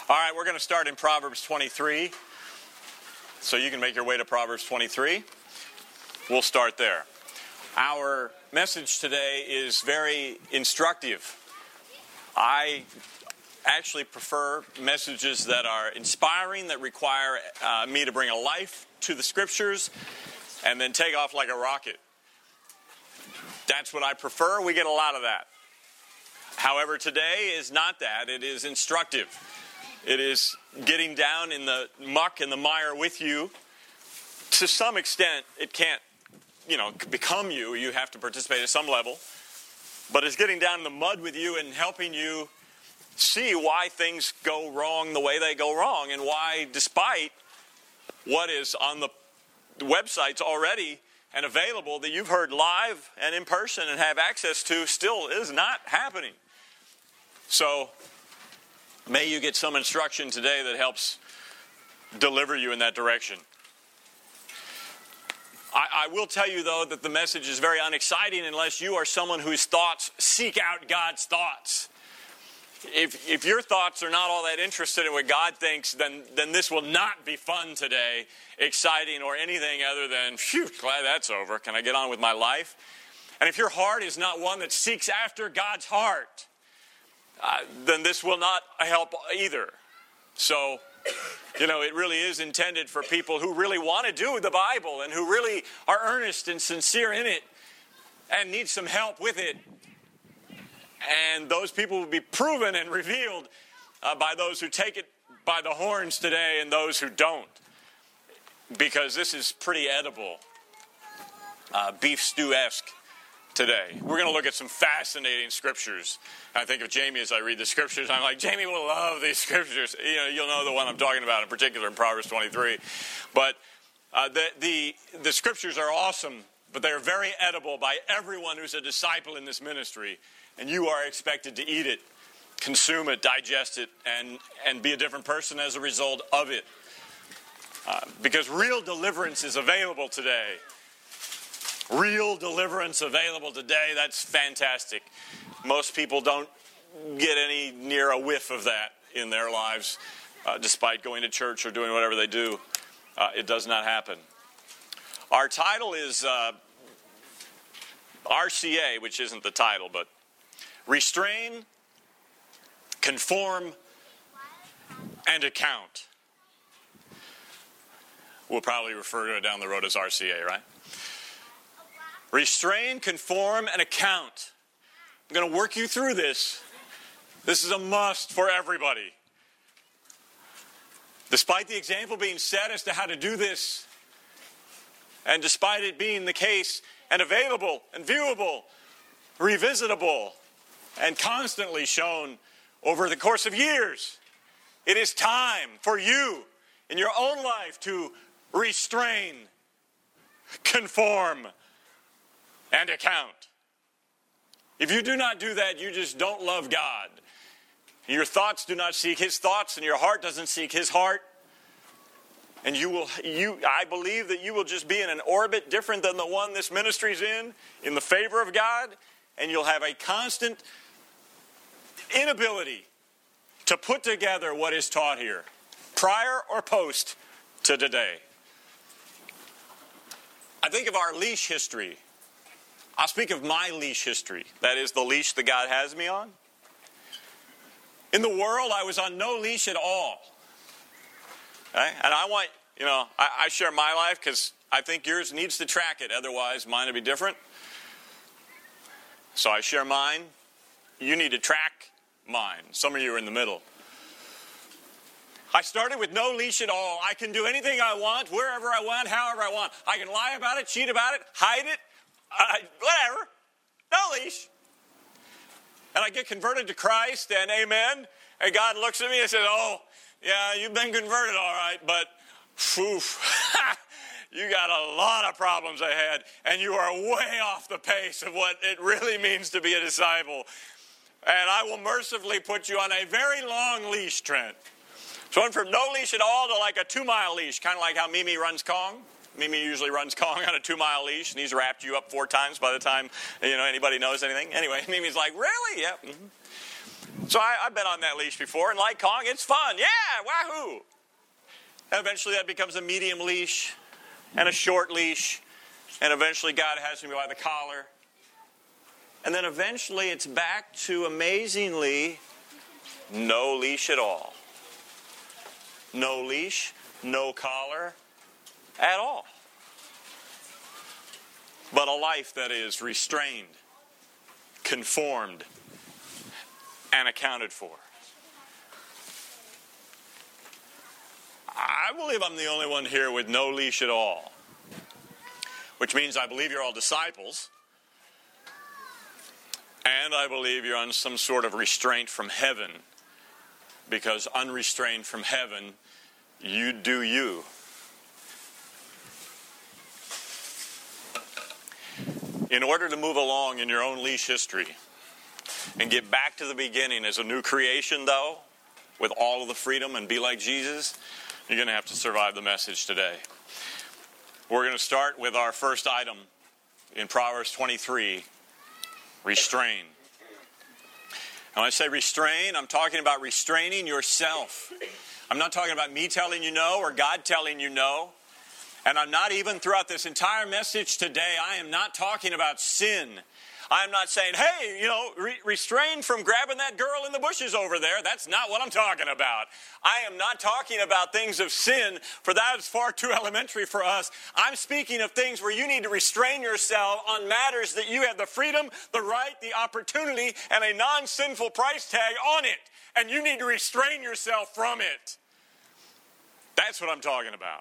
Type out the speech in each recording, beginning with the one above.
All right, we're going to start in Proverbs 23. So you can make your way to Proverbs 23. We'll start there. Our message today is very instructive. I actually prefer messages that are inspiring, that require me to bring a life to the Scriptures and then take off like a rocket. That's what I prefer. We get a lot of that. However, today is not that. It is instructive. It is getting down in the muck and the mire with you. To some extent, it can't, become you. You have to participate at some level. But it's getting down in the mud with you and helping you see why things go wrong the way they go wrong, and why, despite what is on the websites already and available that you've heard live and in person and have access to, still is not happening. So may you get some instruction today that helps deliver you in that direction. I will tell you, though, that the message is very unexciting unless you are someone whose thoughts seek out God's thoughts. If your thoughts are not all that interested in what God thinks, then this will not be fun today, exciting, or anything other than, phew, glad that's over. Can I get on with my life? And if your heart is not one that seeks after God's heart, then this will not help either. So, it really is intended for people who really want to do the Bible and who really are earnest and sincere in it and need some help with it. And those people will be proven and revealed by those who take it by the horns today and those who don't. Because this is pretty edible, beef stew-esque today. We're going to look at some fascinating scriptures. I think of Jamie as I read the scriptures. I'm like, Jamie will love these scriptures. You'll know the one I'm talking about in particular in Proverbs 23. But the scriptures are awesome, but they are very edible by everyone who's a disciple in this ministry. And you are expected to eat it, consume it, digest it, and be a different person as a result of it. Because real deliverance is available today. Real deliverance available today. That's fantastic. Most people don't get any near a whiff of that in their lives, despite going to church or doing whatever they do. It does not happen. Our title is RCA, which isn't the title, but Restrain, Conform, and Account. We'll probably refer to it down the road as RCA, right? Restrain, conform, and account. I'm going to work you through this. This is a must for everybody. Despite the example being set as to how to do this, and despite it being the case and available and viewable, revisitable, and constantly shown over the course of years, it is time for you in your own life to restrain, conform, and account. If you do not do that, you just don't love God. Your thoughts do not seek His thoughts, and your heart doesn't seek His heart. And I believe that you will just be in an orbit different than the one this ministry's in the favor of God, and you'll have a constant inability to put together what is taught here, prior or post to today. I think of our leash history. I'll speak of my leash history. That is the leash that God has me on. In the world, I was on no leash at all. Okay? And I want, I share my life because I think yours needs to track it. Otherwise, mine would be different. So I share mine. You need to track mine. Some of you are in the middle. I started with no leash at all. I can do anything I want, wherever I want, however I want. I can lie about it, cheat about it, hide it. Whatever. No leash. And I get converted to Christ, and amen. And God looks at me and says, oh, yeah, you've been converted all right, but you got a lot of problems ahead, and you are way off the pace of what it really means to be a disciple. And I will mercifully put you on a very long leash, Trent. So I went from no leash at all to like a 2-mile leash, kind of like how Mimi runs Kong. Mimi usually runs Kong on a 2-mile leash, and he's wrapped you up 4 times by the time anybody knows anything. Anyway, Mimi's like, really? Yeah. Mm-hmm. So I've been on that leash before, and like Kong, it's fun. Yeah, wahoo! And eventually that becomes a medium leash and a short leash, and eventually God has me by the collar. And then eventually it's back to, amazingly, no leash at all. No leash, no collar at all. But a life that is restrained, conformed, and accounted for. I believe I'm the only one here with no leash at all. Which means I believe you're all disciples. And I believe you're on some sort of restraint from heaven. Because unrestrained from heaven, you do you. In order to move along in your own leash history and get back to the beginning as a new creation, though, with all of the freedom and be like Jesus, you're going to have to survive the message today. We're going to start with our first item in Proverbs 23, restrain. And when I say restrain, I'm talking about restraining yourself. I'm not talking about me telling you no or God telling you no. And I'm not even throughout this entire message today, I am not talking about sin. I'm not saying, hey, restrain from grabbing that girl in the bushes over there. That's not what I'm talking about. I am not talking about things of sin, for that is far too elementary for us. I'm speaking of things where you need to restrain yourself on matters that you have the freedom, the right, the opportunity, and a non-sinful price tag on it. And you need to restrain yourself from it. That's what I'm talking about.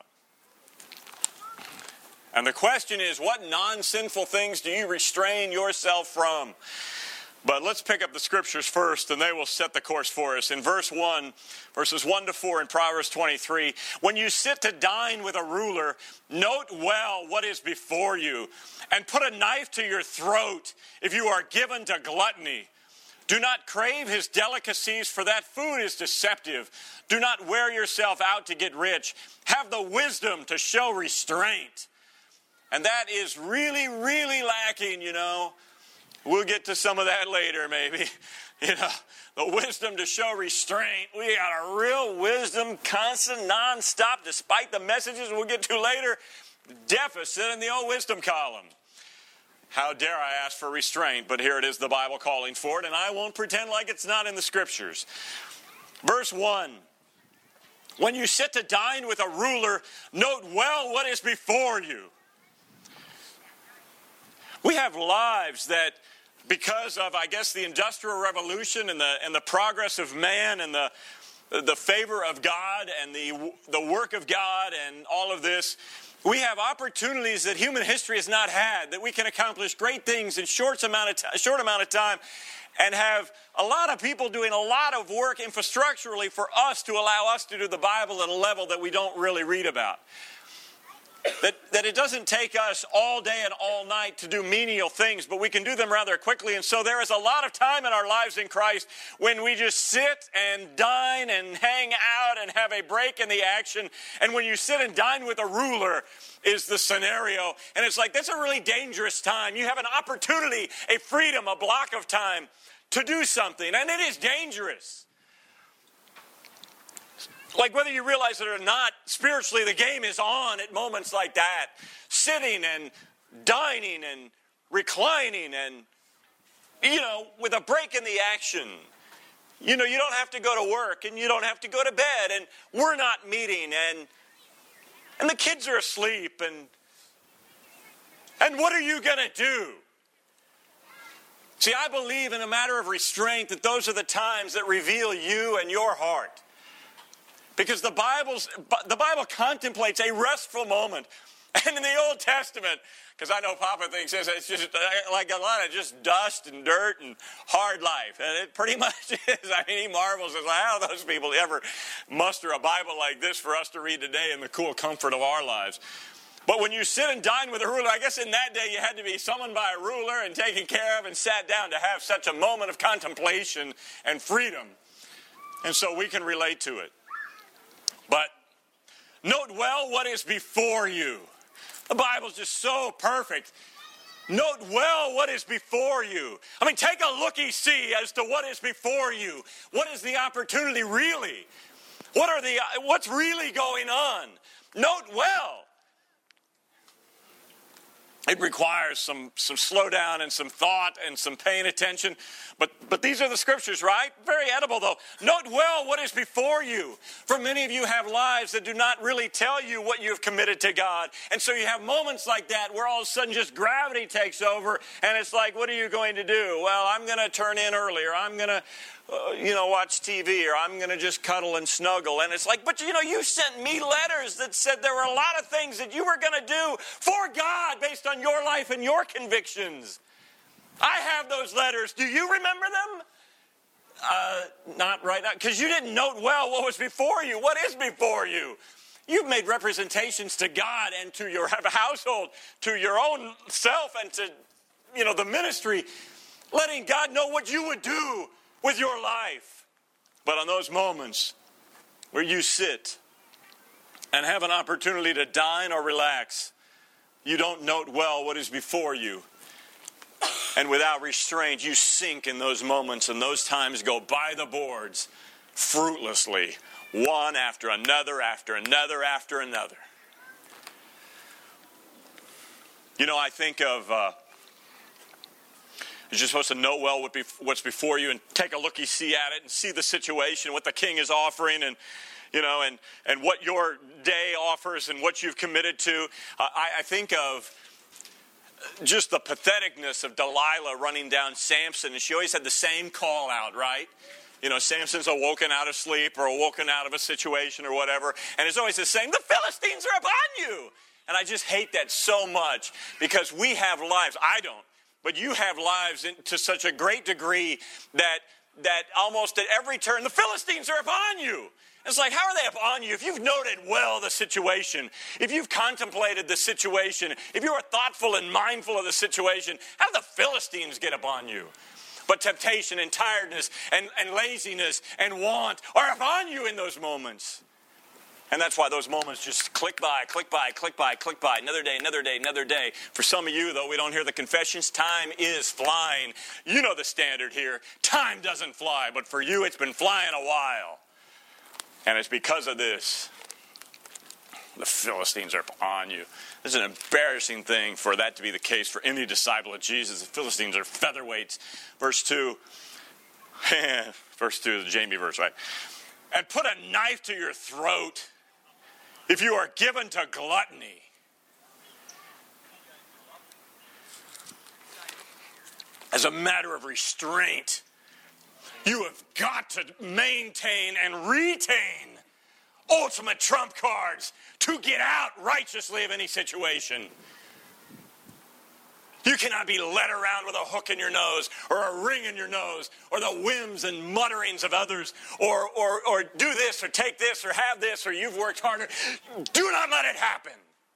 And the question is, what non-sinful things do you restrain yourself from? But let's pick up the scriptures first, and they will set the course for us. In verses 1 to 4 in Proverbs 23, when you sit to dine with a ruler, note well what is before you, and put a knife to your throat if you are given to gluttony. Do not crave his delicacies, for that food is deceptive. Do not wear yourself out to get rich. Have the wisdom to show restraint. And that is really, really lacking, We'll get to some of that later, maybe. The wisdom to show restraint. We got a real wisdom, constant, non-stop, despite the messages we'll get to later, deficit in the old wisdom column. How dare I ask for restraint, but here it is, the Bible calling for it, and I won't pretend like it's not in the scriptures. Verse 1. When you sit to dine with a ruler, note well what is before you. We have lives that, because of, the Industrial Revolution and the progress of man and the favor of God and the work of God and all of this, we have opportunities that human history has not had, that we can accomplish great things in a short amount of time, and have a lot of people doing a lot of work infrastructurally for us to allow us to do the Bible at a level that we don't really read about. That it doesn't take us all day and all night to do menial things, but we can do them rather quickly. And so there is a lot of time in our lives in Christ when we just sit and dine and hang out and have a break in the action. And when you sit and dine with a ruler is the scenario. And it's like, that's a really dangerous time. You have an opportunity, a freedom, a block of time to do something. And it is dangerous. Like, whether you realize it or not, spiritually the game is on at moments like that. Sitting and dining and reclining and, with a break in the action. You don't have to go to work and you don't have to go to bed and we're not meeting and the kids are asleep and what are you going to do? See, I believe in a matter of restraint that those are the times that reveal you and your heart. Because the Bible contemplates a restful moment. And in the Old Testament, because I know Papa thinks it's just like a lot of just dust and dirt and hard life. And it pretty much is. He marvels at how those people ever muster a Bible like this for us to read today in the cool comfort of our lives. But when you sit and dine with a ruler, I guess in that day you had to be summoned by a ruler and taken care of and sat down to have such a moment of contemplation and freedom. And so we can relate to it. But note well what is before you. The Bible's just so perfect. Note well what is before you. I mean, take a looky-see as to what is before you. What is the opportunity really? What's really going on? Note well. It requires some slowdown and some thought and some paying attention. But these are the scriptures, right? Very edible, though. Note well what is before you. For many of you have lives that do not really tell you what you've committed to God. And so you have moments like that where all of a sudden just gravity takes over. And it's like, what are you going to do? Well, I'm going to turn in early, or I'm going to watch TV, or I'm going to just cuddle and snuggle. And it's like, but you sent me letters that said there were a lot of things that you were going to do for God based on your life and your convictions. I have those letters. Do you remember them? Not right now, because you didn't note well what was before you. What is before you? You've made representations to God and to your household, to your own self, and to the ministry, letting God know what you would do with your life. But on those moments where you sit and have an opportunity to dine or relax, you don't note well what is before you. And without restraint, you sink in those moments, and those times go by the boards fruitlessly, one after another, after another, after another. I think of you're just supposed to know well what's before you and take a looky-see at it and see the situation, what the king is offering, and what your day offers and what you've committed to. I think of just the patheticness of Delilah running down Samson, and she always had the same call out, right? Samson's awoken out of sleep or awoken out of a situation or whatever, and it's always the same, the Philistines are upon you. And I just hate that so much, because we have lives. I don't. But you have lives to such a great degree that almost at every turn, the Philistines are upon you. It's like, how are they upon you? If you've noted well the situation, if you've contemplated the situation, if you are thoughtful and mindful of the situation, how do the Philistines get upon you? But temptation and tiredness and laziness and want are upon you in those moments. And that's why those moments just click by, click by, click by, click by. Another day, another day, another day. For some of you, though, we don't hear the confessions. Time is flying. You know the standard here. Time doesn't fly, but for you, it's been flying a while. And it's because of this. The Philistines are on you. This is an embarrassing thing for that to be the case for any disciple of Jesus. The Philistines are featherweights. Verse 2. Verse 2 is the Jamie verse, right? And put a knife to your throat if you are given to gluttony. As a matter of restraint, you have got to maintain and retain ultimate trump cards to get out righteously of any situation. You cannot be led around with a hook in your nose or a ring in your nose or the whims and mutterings of others or do this or take this or have this or you've worked harder. Do not let it happen.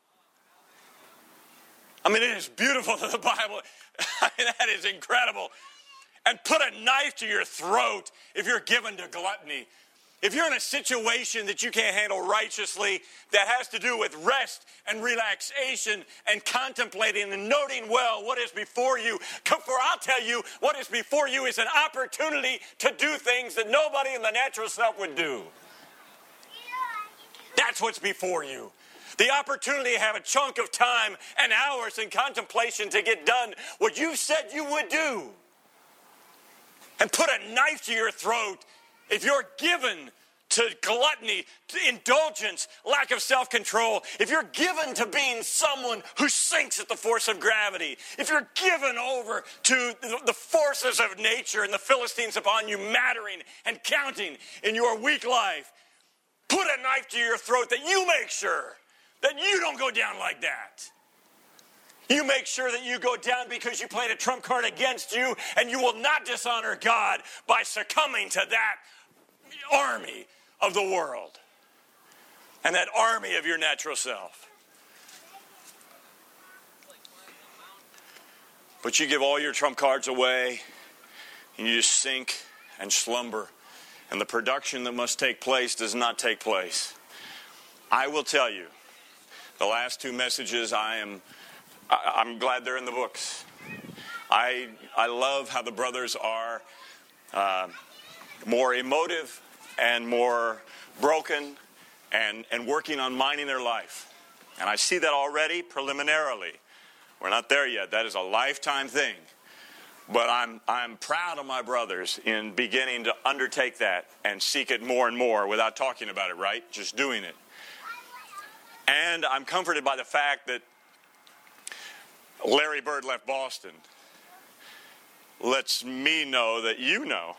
I mean, it is beautiful that the Bible, that is incredible. And put a knife to your throat if you're given to gluttony. If you're in a situation that you can't handle righteously, that has to do with rest and relaxation and contemplating and noting well what is before you. For I'll tell you, what is before you is an opportunity to do things that nobody in the natural self would do. That's what's before you. The opportunity to have a chunk of time and hours in contemplation to get done what you said you would do. And put a knife to your throat if you're given to gluttony, to indulgence, lack of self-control, if you're given to being someone who sinks at the force of gravity, if you're given over to the forces of nature and the Philistines upon you mattering and counting in your weak life, put a knife to your throat that you make sure that you don't go down like that. You make sure that you go down because you played a trump card against you, and you will not dishonor God by succumbing to that army of the world and that army of your natural self. But you give all your trump cards away, and you just sink and slumber, and the production that must take place does not take place. I will tell you, the last two messages I I'm glad they're in the books. I love how the brothers are more emotive and more broken and working on minding their life. And I see that already preliminarily. We're not there yet. That is a lifetime thing. But I'm proud of my brothers in beginning to undertake that and seek it more and more without talking about it, right? Just doing it. And I'm comforted by the fact that Larry Bird left Boston. Lets me know that you know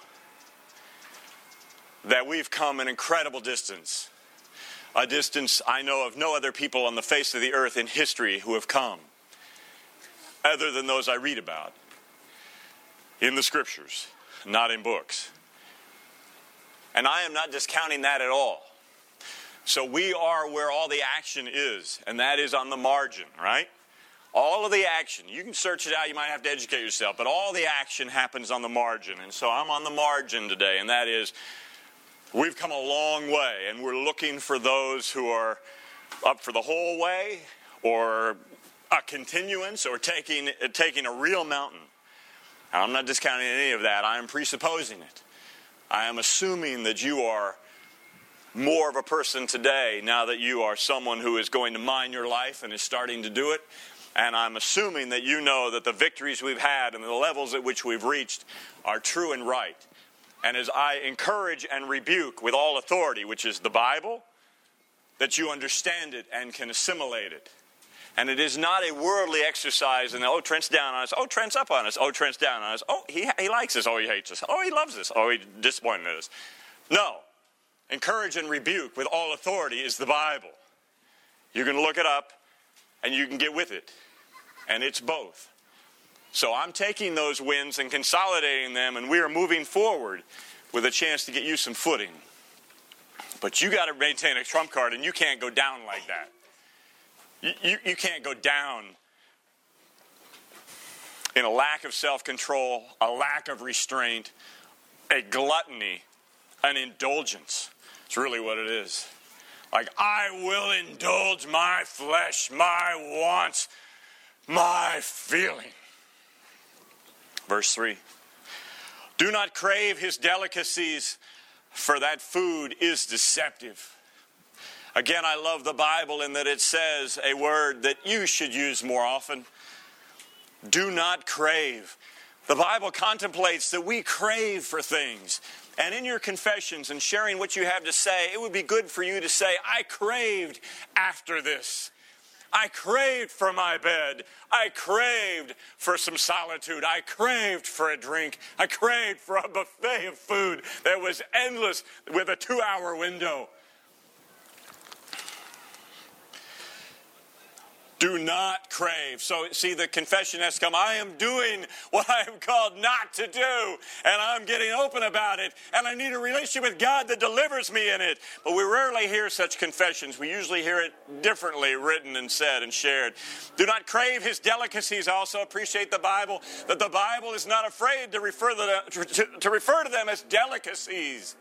that we've come an incredible distance. A distance I know of no other people on the face of the earth in history who have come, other than those I read about in the scriptures, not in books. And I am not discounting that at all. So we are where all the action is, and that is on the margin, right? All of the action, you can search it out, you might have to educate yourself, but all the action happens on the margin. And so I'm on the margin today, and that is, we've come a long way, and we're looking for those who are up for the whole way, or a continuance, or taking a real mountain. Now, I'm not discounting any of that. I am presupposing it. I am assuming that you are more of a person today now that you are someone who is going to mind your life and is starting to do it. And I'm assuming that you know that the victories we've had and the levels at which we've reached are true and right. And as I encourage and rebuke with all authority, which is the Bible, that you understand it and can assimilate it. And it is not a worldly exercise and, oh, Trent's down on us. Oh, Trent's up on us. Oh, Trent's down on us. Oh, he likes us. Oh, he hates us. Oh, he loves us. Oh, he disappointed us. No. Encourage and rebuke with all authority is the Bible. You can look it up and you can get with it. And it's both. So I'm taking those wins and consolidating them, and we are moving forward with a chance to get you some footing. But you got to maintain a trump card, and you can't go down like that. You can't go down in a lack of self-control, a lack of restraint, a gluttony, an indulgence. It's really what it is. Like, I will indulge my flesh, my wants, my feeling. Verse 3. Do not crave his delicacies, for that food is deceptive. Again, I love the Bible in that it says a word that you should use more often. Do not crave. The Bible contemplates that we crave for things. And in your confessions and sharing what you have to say, it would be good for you to say, I craved after this. I craved for my bed. I craved for some solitude. I craved for a drink. I craved for a buffet of food that was endless with a 2-hour window. Do not crave. So, see, the confession has come. I am doing what I am called not to do, and I'm getting open about it, and I need a relationship with God that delivers me in it. But we rarely hear such confessions. We usually hear it differently written and said and shared. Do not crave his delicacies. I also appreciate the Bible, that the Bible is not afraid to refer to them as delicacies.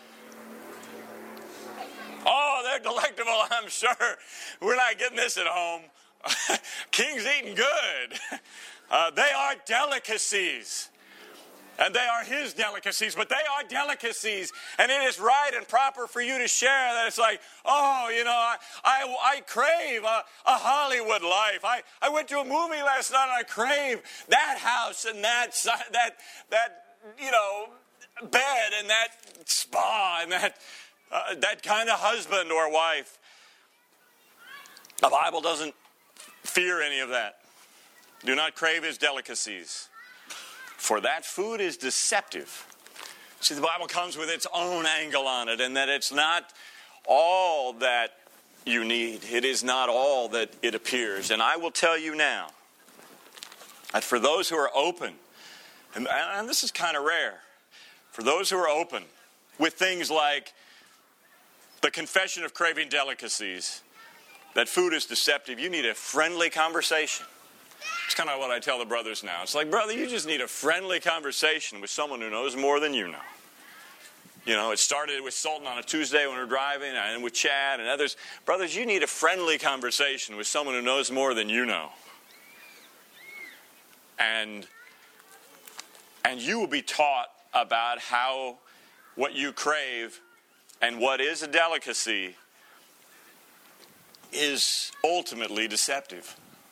Oh, they're delectable, I'm sure. We're not getting this at home. King's eating good. They are delicacies. And they are his delicacies, but they are delicacies. And it is right and proper for you to share that. It's like, oh, you know, I crave a Hollywood life. I went to a movie last night and I crave that house and that you know, bed and that spa and that kind of husband or wife. The Bible doesn't fear any of that. Do not crave his delicacies, for that food is deceptive. See, the Bible comes with its own angle on it, and that it's not all that you need. It is not all that it appears. And I will tell you now that for those who are open, and this is kind of rare, for those who are open with things like the confession of craving delicacies, that food is deceptive, you need a friendly conversation. It's kind of what I tell the brothers now. It's like, brother, you just need a friendly conversation with someone who knows more than you know. You know, it started with Sultan on a Tuesday when we were driving, and with Chad and others. Brothers, you need a friendly conversation with someone who knows more than you know. And you will be taught about how what you crave and what is a delicacy is ultimately deceptive.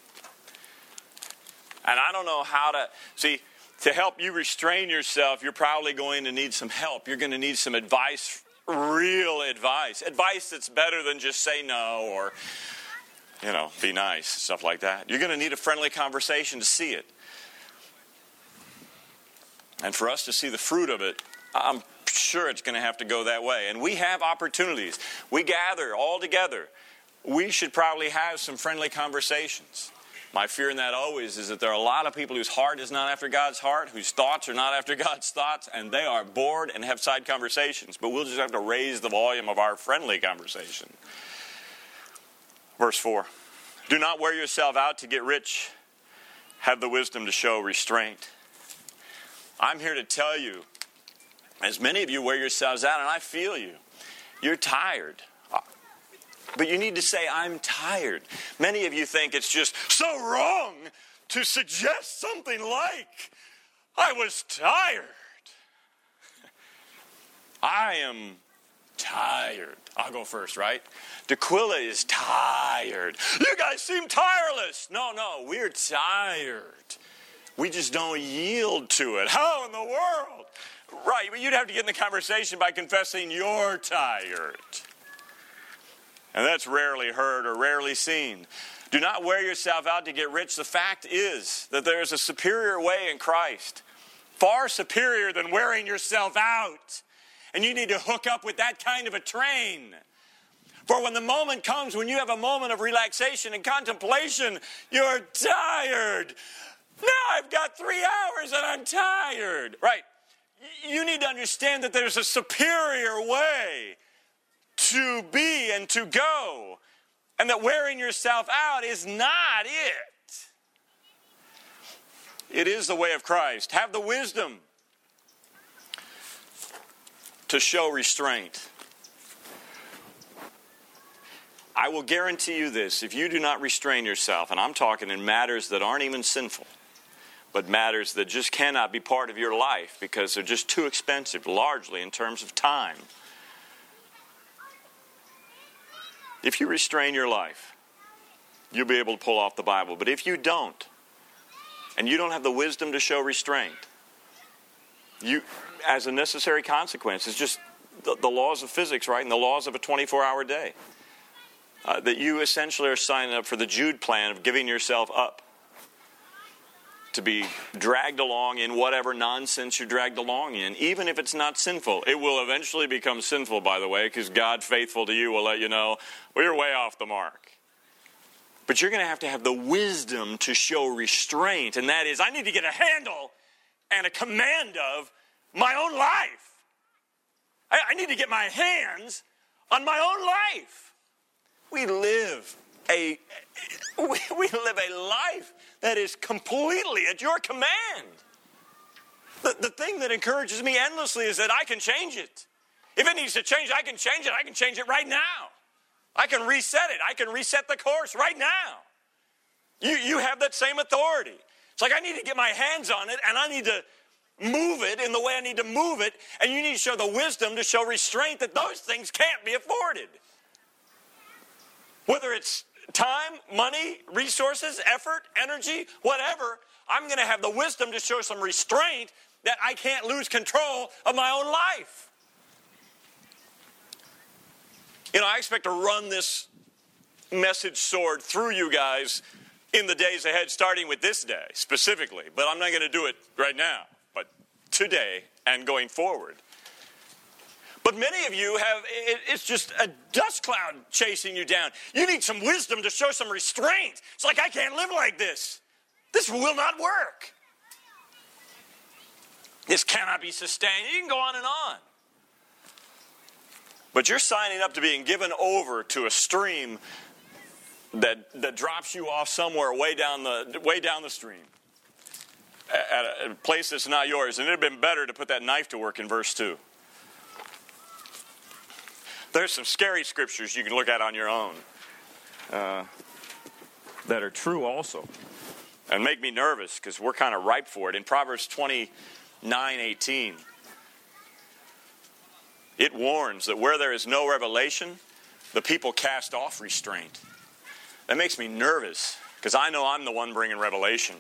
And I don't know how to help you restrain yourself, you're probably going to need some help. You're going to need some advice, real advice. Advice that's better than just say no or, be nice, stuff like that. You're going to need a friendly conversation to see it. And for us to see the fruit of it, I'm sure it's going to have to go that way. And we have opportunities. We gather all together. We should probably have some friendly conversations. My fear in that always is that there are a lot of people whose heart is not after God's heart, whose thoughts are not after God's thoughts, and they are bored and have side conversations. But we'll just have to raise the volume of our friendly conversation. Verse 4. Do not wear yourself out to get rich. Have the wisdom to show restraint. I'm here to tell you, as many of you wear yourselves out, and I feel you, you're tired. But you need to say, I'm tired. Many of you think it's just so wrong to suggest something like, I was tired. I am tired. I'll go first, right? D'Aquila is tired. You guys seem tireless. No, we're tired. We just don't yield to it. How in the world? Right, but you'd have to get in the conversation by confessing you're tired. And that's rarely heard or rarely seen. Do not wear yourself out to get rich. The fact is that there is a superior way in Christ. Far superior than wearing yourself out. And you need to hook up with that kind of a train. For when the moment comes, when you have a moment of relaxation and contemplation, you're tired. Now I've got 3 hours and I'm tired. Right. You need to understand that there's a superior way to be and to go. And that wearing yourself out is not it. It is the way of Christ. Have the wisdom to show restraint. I will guarantee you this. If you do not restrain yourself, and I'm talking in matters that aren't even sinful, but matters that just cannot be part of your life because they're just too expensive, largely in terms of time. If you restrain your life, you'll be able to pull off the Bible. But if you don't, and you don't have the wisdom to show restraint, you, as a necessary consequence, it's just the laws of physics, right, and the laws of a 24-hour day, that you essentially are signing up for the Jude plan of giving yourself up to be dragged along in whatever nonsense you're dragged along in, even if it's not sinful. It will eventually become sinful, by the way, because God, faithful to you, will let you know, well, you're way off the mark. But you're going to have the wisdom to show restraint, and that is, I need to get a handle and a command of my own life. I need to get my hands on my own life. We live a life that is completely at your command. The thing that encourages me endlessly is that I can change it. If it needs to change, I can change it. I can change it right now. I can reset it. I can reset the course right now. You have that same authority. It's like I need to get my hands on it, and I need to move it in the way I need to move it, and you need to show the wisdom to show restraint that those things can't be afforded. Whether it's time, money, resources, effort, energy, whatever, I'm going to have the wisdom to show some restraint that I can't lose control of my own life. I expect to run this message sword through you guys in the days ahead, starting with this day specifically. But I'm not going to do it right now, but today and going forward. But many of you it's just a dust cloud chasing you down. You need some wisdom to show some restraint. It's like, I can't live like this. This will not work. This cannot be sustained. You can go on and on. But you're signing up to being given over to a stream that drops you off somewhere way down the stream. At a place that's not yours. And it would have been better to put that knife to work in verse 2. There's some scary scriptures you can look at on your own that are true also. and make me nervous because we're kind of ripe for it. In Proverbs 29:18, it warns that where there is no revelation, the people cast off restraint. That makes me nervous because I know I'm the one bringing revelation.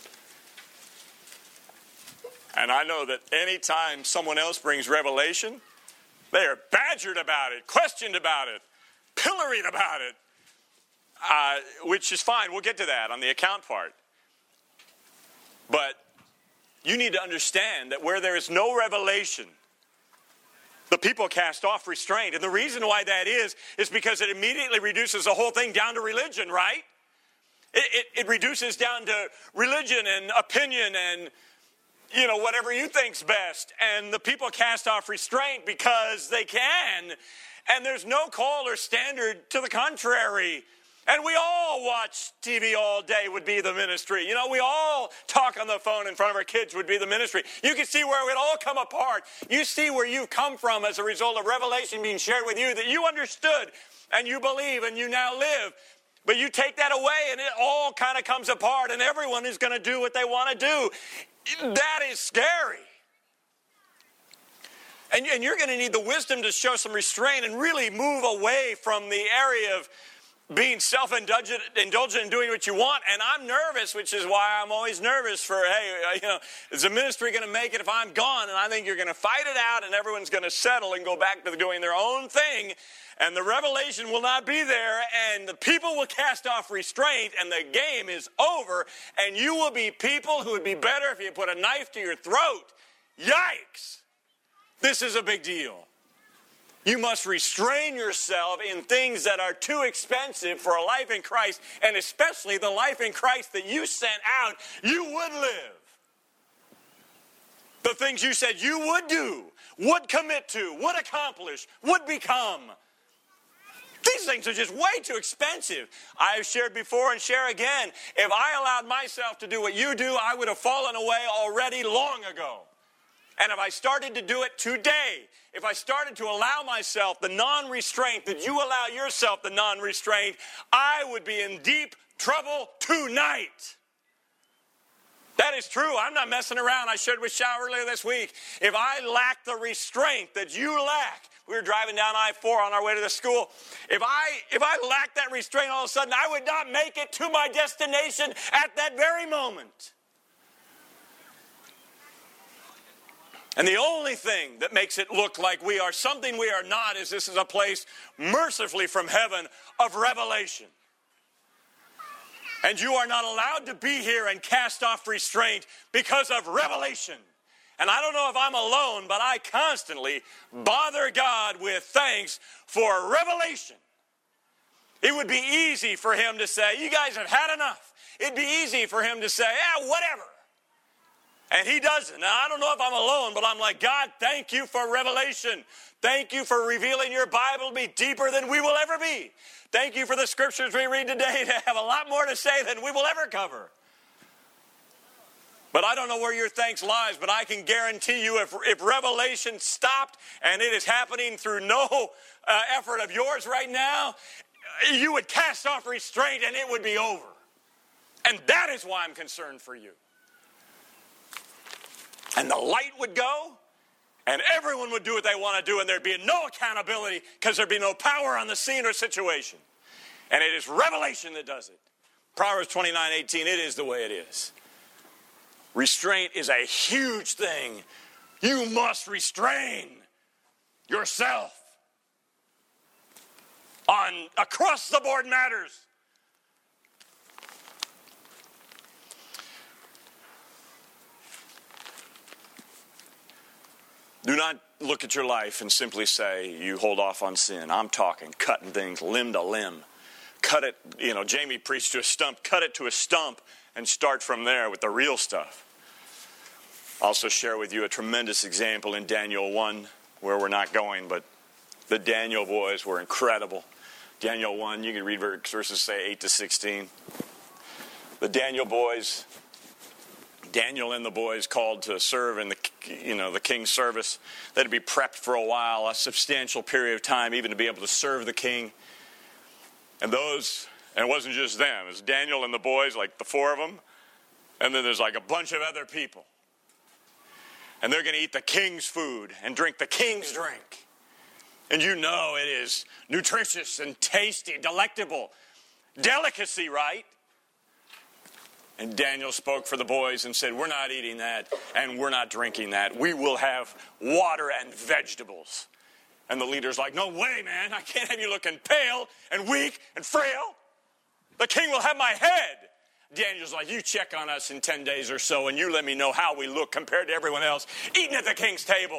And I know that anytime someone else brings revelation, they are badgered about it, questioned about it, pilloried about it, which is fine. We'll get to that on the account part. But you need to understand that where there is no revelation, the people cast off restraint. And the reason why that is because it immediately reduces the whole thing down to religion, right? It reduces down to religion and opinion and, whatever you think's best. And the people cast off restraint because they can. And there's no call or standard to the contrary. And we all watch TV all day would be the ministry. We all talk on the phone in front of our kids would be the ministry. You can see where it would all come apart. You see where you've come from as a result of revelation being shared with you that you understood and you believe and you now live. But you take that away and it all kind of comes apart and everyone is going to do what they want to do. That is scary. And you're going to need the wisdom to show some restraint and really move away from the area of being self-indulgent and doing what you want. And I'm nervous, which is why I'm always nervous for, is the ministry going to make it if I'm gone? And I think you're going to fight it out and everyone's going to settle and go back to doing their own thing. And the revelation will not be there and the people will cast off restraint and the game is over. And you will be people who would be better if you put a knife to your throat. Yikes! This is a big deal. You must restrain yourself in things that are too expensive for a life in Christ, and especially the life in Christ that you sent out, you would live. The things you said you would do, would commit to, would accomplish, would become. These things are just way too expensive. I have shared before and share again. If I allowed myself to do what you do, I would have fallen away already long ago. And if I started to do it today, if I started to allow myself the non-restraint that you allow yourself the non-restraint, I would be in deep trouble tonight. That is true. I'm not messing around. I shared with Shao earlier this week. If I lack the restraint that you lack, we were driving down I-4 on our way to the school. If I lack that restraint, all of a sudden I would not make it to my destination at that very moment. And the only thing that makes it look like we are something we are not is this is a place mercifully from heaven of revelation. And you are not allowed to be here and cast off restraint because of revelation. And I don't know if I'm alone, but I constantly bother God with thanks for revelation. It would be easy for him to say, you guys have had enough. It'd be easy for him to say, whatever. And he doesn't. Now, I don't know if I'm alone, but I'm like, God, thank you for revelation. Thank you for revealing your Bible to be deeper than we will ever be. Thank you for the scriptures we read today to have a lot more to say than we will ever cover. But I don't know where your thanks lies, but I can guarantee you if revelation stopped and it is happening through no effort of yours right now, you would cast off restraint and it would be over. And that is why I'm concerned for you. And the light would go, and everyone would do what they want to do, and there'd be no accountability because there'd be no power on the scene or situation. And it is revelation that does it. Proverbs 29:18, it is the way it is. Restraint is a huge thing. You must restrain yourself on across the board matters. Do not look at your life and simply say you hold off on sin. I'm talking cutting things limb to limb. Cut it, Jamie preached to a stump. Cut it to a stump and start from there with the real stuff. I'll also share with you a tremendous example in Daniel 1, where we're not going, but the Daniel boys were incredible. Daniel 1, you can read verses say 8 to 16. The Daniel boys, Daniel and the boys called to serve in the king's service. They had to be prepped for a while, a substantial period of time, even to be able to serve the king. And it wasn't just them. It was Daniel and the boys, like the four of them. And then there's like a bunch of other people. And they're going to eat the king's food and drink the king's drink. And you know it is nutritious and tasty, delectable. Delicacy, right? And Daniel spoke for the boys and said, we're not eating that and we're not drinking that. We will have water and vegetables. And the leader's like, no way, man. I can't have you looking pale and weak and frail. The king will have my head. Daniel's like, you check on us in 10 days or so and you let me know how we look compared to everyone else eating at the king's table.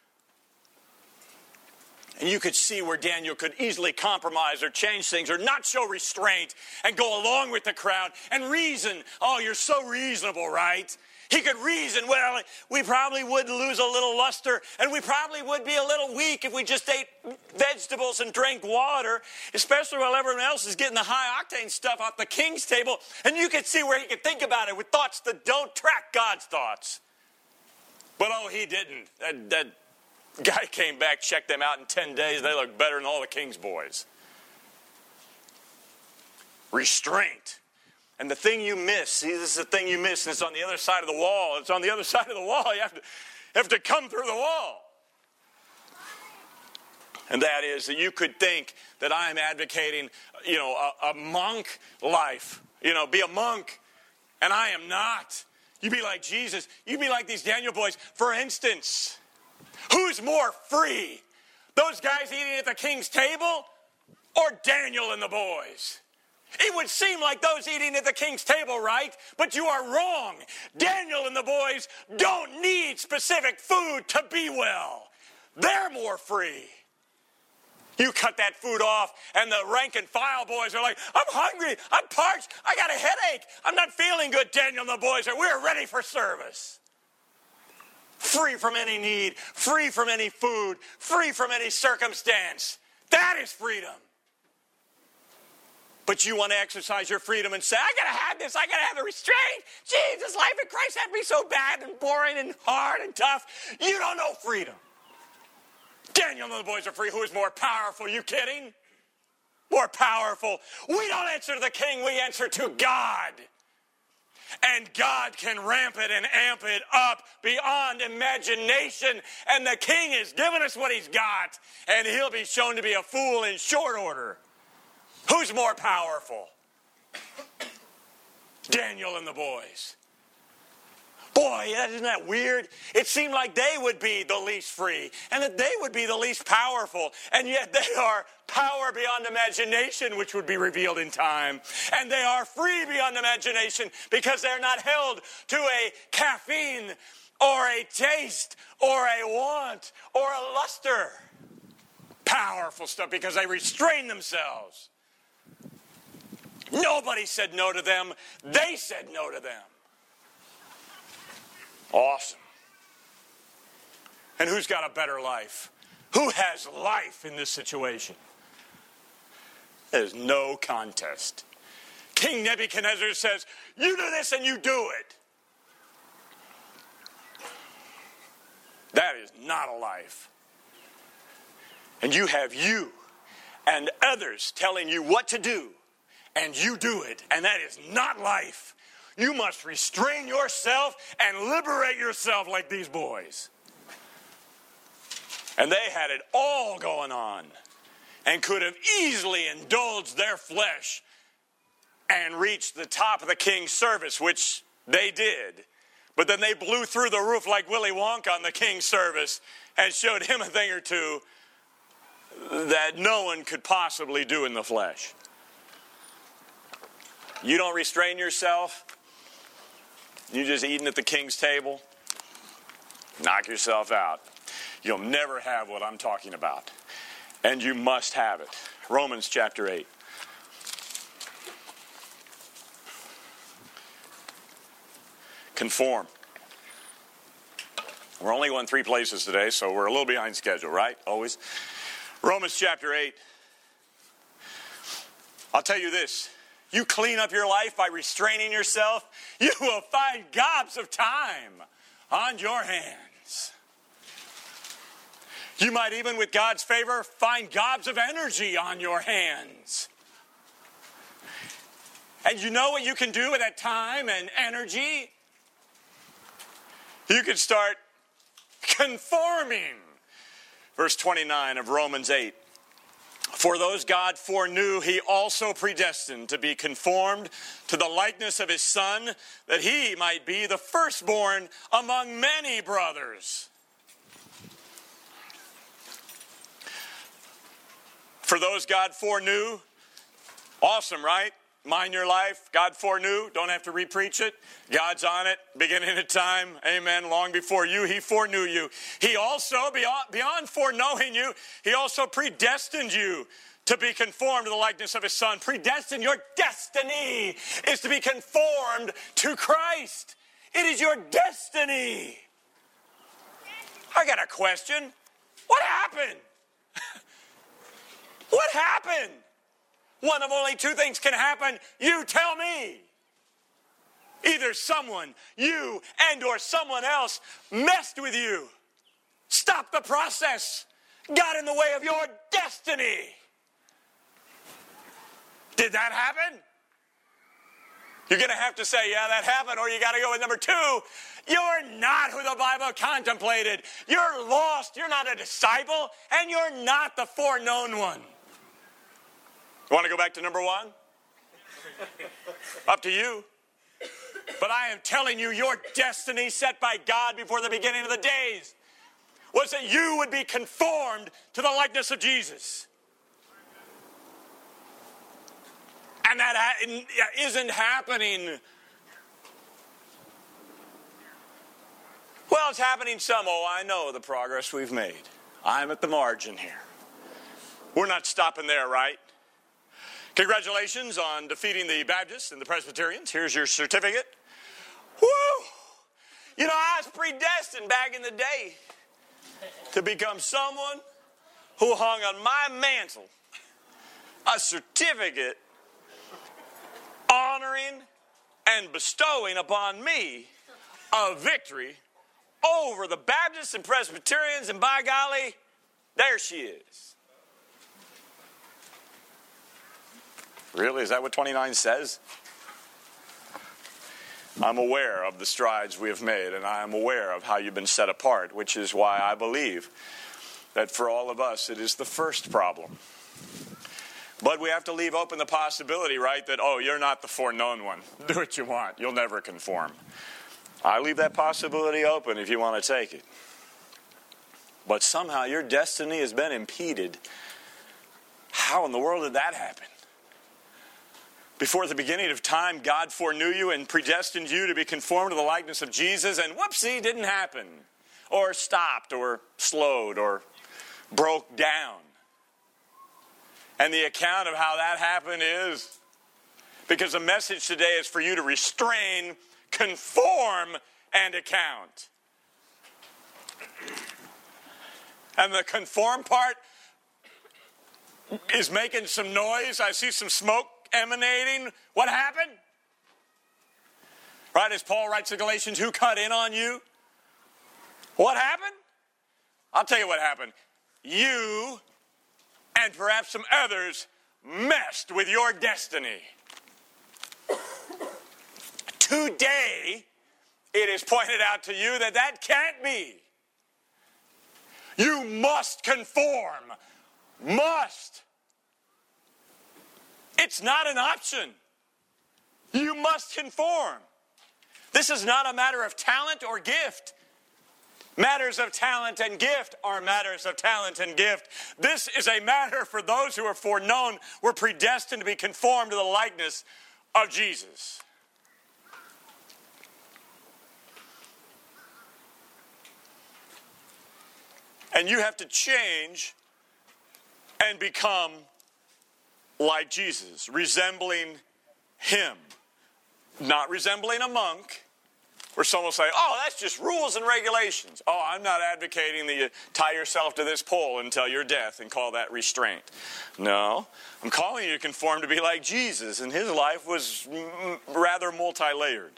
And you could see where Daniel could easily compromise or change things or not show restraint and go along with the crowd and reason. Oh, you're so reasonable, right? He could reason, well, we probably would lose a little luster and we probably would be a little weak if we just ate vegetables and drank water, especially while everyone else is getting the high-octane stuff off the king's table. And you could see where he could think about it with thoughts that don't track God's thoughts. But, oh, he didn't. That guy came back, checked them out in 10 days. They look better than all the king's boys. Restraint. And the thing you miss, see, this is the thing you miss, and it's on the other side of the wall. It's on the other side of the wall. You have to come through the wall. And that is that you could think that I am advocating, a monk life. Be a monk. And I am not. You be like Jesus. You be like these Daniel boys. For instance, who's more free? Those guys eating at the king's table or Daniel and the boys? It would seem like those eating at the king's table, right? But you are wrong. Daniel and the boys don't need specific food to be well. They're more free. You cut that food off, and the rank and file boys are like, I'm hungry, I'm parched, I got a headache, I'm not feeling good. Daniel and the boys are, we're ready for service. Free from any need, free from any food, free from any circumstance. That is freedom. But you want to exercise your freedom and say, I got to have this, I got to have the restraint. Jesus, life in Christ had to be so bad and boring and hard and tough. You don't know freedom. Daniel and the boys are free. Who is more powerful? You kidding? More powerful. We don't answer to the king, we answer to God. And God can ramp it and amp it up beyond imagination. And the king has given us what he's got. And he'll be shown to be a fool in short order. Who's more powerful? Daniel and the boys. Boy, isn't that weird? It seemed like they would be the least free and that they would be the least powerful. And yet they are power beyond imagination, which would be revealed in time. And they are free beyond imagination because they're not held to a caffeine or a taste or a want or a luster. Powerful stuff because they restrain themselves. Nobody said no to them. They said no to them. Awesome. And who's got a better life? Who has life in this situation? There's no contest. King Nebuchadnezzar says, you do this and you do it. That is not a life. And you have you and others telling you what to do. And you do it, and that is not life. You must restrain yourself and liberate yourself like these boys. And they had it all going on and could have easily indulged their flesh and reached the top of the king's service, which they did. But then they blew through the roof like Willy Wonka on the king's service and showed him a thing or two that no one could possibly do in the flesh. You don't restrain yourself, you just eating at the king's table, knock yourself out. You'll never have what I'm talking about. And you must have it. Romans chapter 8. Conform. We're only going 3 places today, so we're a little behind schedule, right? Always. Romans chapter 8. I'll tell you this. You clean up your life by restraining yourself, you will find gobs of time on your hands. You might even, with God's favor, find gobs of energy on your hands. And you know what you can do with that time and energy? You can start conforming. Verse 29 of Romans 8. For those God foreknew, he also predestined to be conformed to the likeness of his Son, that he might be the firstborn among many brothers. For those God foreknew, awesome, right? Mind your life. God foreknew. Don't have to repreach it. God's on it. Beginning of time. Amen. Long before you, he foreknew you. He also, beyond foreknowing you, he also predestined you to be conformed to the likeness of his Son. Predestined. Your destiny is to be conformed to Christ. It is your destiny. I got a question. What happened? What happened? One of only two things can happen. You tell me. Either someone, you and or someone else, messed with you, stopped the process, got in the way of your destiny. Did that happen? You're going to have to say, yeah, that happened, or you got to go with number two. You're not who the Bible contemplated. You're lost. You're not a disciple, and you're not the foreknown one. You want to go back to number one? Up to you. But I am telling you, your destiny set by God before the beginning of the days was that you would be conformed to the likeness of Jesus. And that isn't happening. Well, it's happening some. Oh, I know the progress we've made. I'm at the margin here. We're not stopping there, right? Congratulations on defeating the Baptists and the Presbyterians. Here's your certificate. Woo! You know, I was predestined back in the day to become someone who hung on my mantle a certificate honoring and bestowing upon me a victory over the Baptists and Presbyterians, and by golly, there she is. Really? Is that what 29 says? I'm aware of the strides we have made, and I am aware of how you've been set apart, which is why I believe that for all of us it is the first problem. But we have to leave open the possibility, right, that, oh, you're not the foreknown one. Do what you want. You'll never conform. I leave that possibility open if you want to take it. But somehow your destiny has been impeded. How in the world did that happen? Before the beginning of time, God foreknew you and predestined you to be conformed to the likeness of Jesus, and whoopsie, didn't happen, or stopped, or slowed, or broke down. And the account of how that happened is, because the message today is for you to restrain, conform, and account. And the conform part is making some noise. I see some smoke emanating. What happened? Right, as Paul writes to Galatians, who cut in on you? What happened? I'll tell you what happened. You and perhaps some others messed with your destiny. Today, it is pointed out to you that that can't be. You must conform. Must. It's not an option. You must conform. This is not a matter of talent or gift. Matters of talent and gift are matters of talent and gift. This is a matter for those who are foreknown, were predestined to be conformed to the likeness of Jesus. And you have to change and become like Jesus, resembling him. Not resembling a monk, where someone will say, oh, that's just rules and regulations. Oh, I'm not advocating that you tie yourself to this pole until your death and call that restraint. No, I'm calling you to conform to be like Jesus, and his life was rather multi-layered.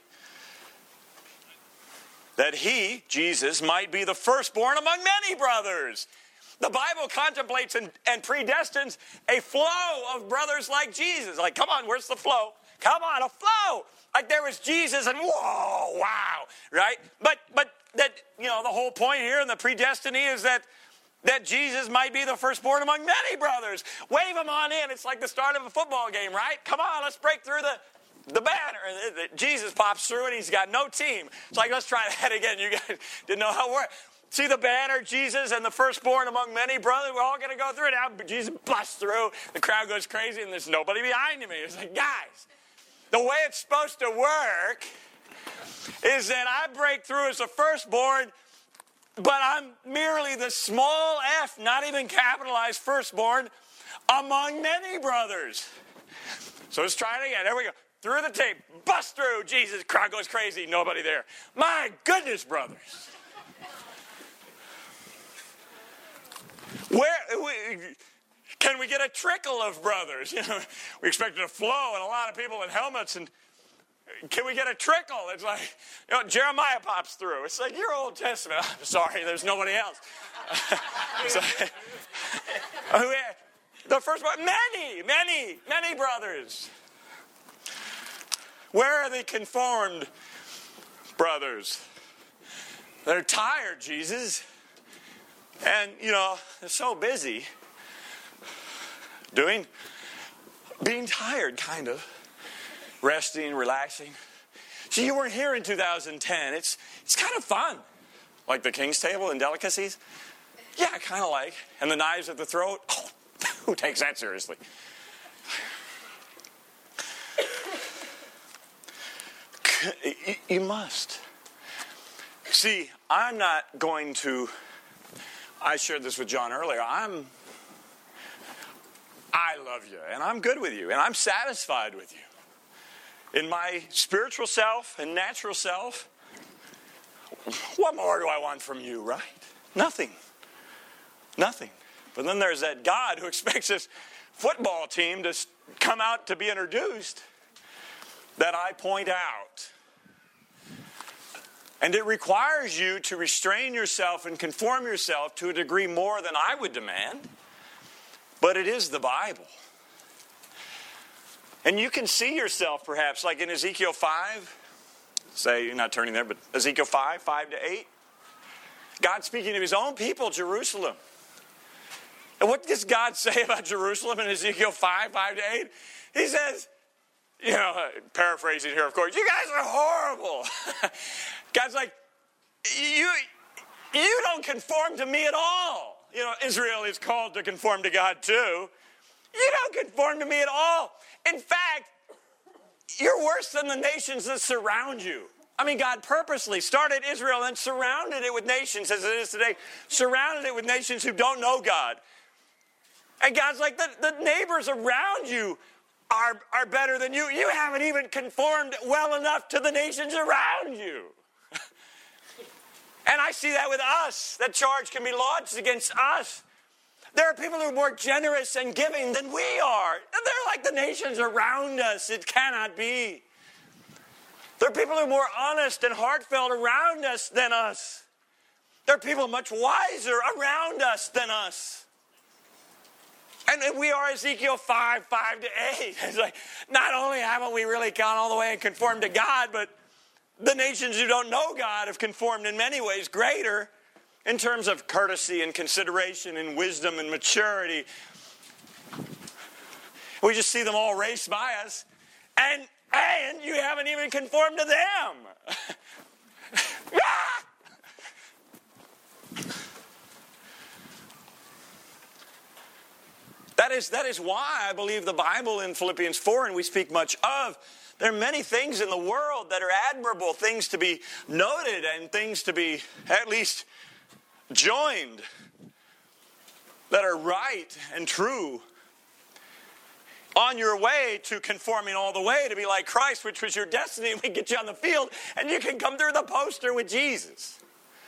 That he, Jesus, might be the firstborn among many brothers. The Bible contemplates and predestines a flow of brothers like Jesus. Like, come on, where's the flow? Come on, a flow. Like there was Jesus and whoa, wow, right? But that, the whole point here in the predestiny is that Jesus might be the firstborn among many brothers. Wave them on in. It's like the start of a football game, right? Come on, let's break through the banner. Jesus pops through and he's got no team. It's like, let's try that again. You guys didn't know how it worked. See the banner, Jesus and the firstborn among many brothers. We're all going to go through it now. Jesus busts through. The crowd goes crazy and there's nobody behind him. It's like, guys, the way it's supposed to work is that I break through as a firstborn, but I'm merely the small f, not even capitalized firstborn, among many brothers. So let's try it again. There we go. Through the tape. Bust through. Jesus. Crowd goes crazy. Nobody there. My goodness, brothers. Can we get a trickle of brothers? We expected a flow and a lot of people in helmets. And can we get a trickle? It's like, Jeremiah pops through. It's like your Old Testament. I'm sorry, there's nobody else. The first one, many brothers. Where are the conformed brothers? They're tired, Jesus. And, they're so busy being tired, kind of. Resting, relaxing. See, you weren't here in 2010. It's kind of fun. Like the King's Table and delicacies. Yeah, kind of like. And the knives at the throat. Oh, who takes that seriously? You must. See, I'm not going to... I shared this with John earlier. I love you, and I'm good with you, and I'm satisfied with you. In my spiritual self and natural self, what more do I want from you, right? Nothing. But then there's that God who expects this football team to come out to be introduced that I point out. And it requires you to restrain yourself and conform yourself to a degree more than I would demand. But it is the Bible. And you can see yourself perhaps like in Ezekiel 5. Say, you're not turning there, but Ezekiel 5, 5 to 8. God speaking to his own people, Jerusalem. And what does God say about Jerusalem in Ezekiel 5, 5 to 8? He says, paraphrasing here, of course, you guys are horrible. God's like, you don't conform to me at all. Israel is called to conform to God too. You don't conform to me at all. In fact, you're worse than the nations that surround you. I mean, God purposely started Israel and surrounded it with nations, as it is today, surrounded it with nations who don't know God. And God's like, the neighbors around you are better than you. You haven't even conformed well enough to the nations around you. And I see that with us. That charge can be lodged against us. There are people who are more generous and giving than we are. They're like the nations around us. It cannot be. There are people who are more honest and heartfelt around us than us. There are people much wiser around us than us. And we are Ezekiel 5, 5 to 8. It's like, not only haven't we really gone all the way and conformed to God, but the nations who don't know God have conformed in many ways greater in terms of courtesy and consideration and wisdom and maturity. We just see them all race by us, and you haven't even conformed to them. That is why I believe the Bible in Philippians 4, and we speak much of, there are many things in the world that are admirable, things to be noted and things to be at least joined, that are right and true. On your way to conforming all the way to be like Christ, which was your destiny, we get you on the field and you can come through the poster with Jesus.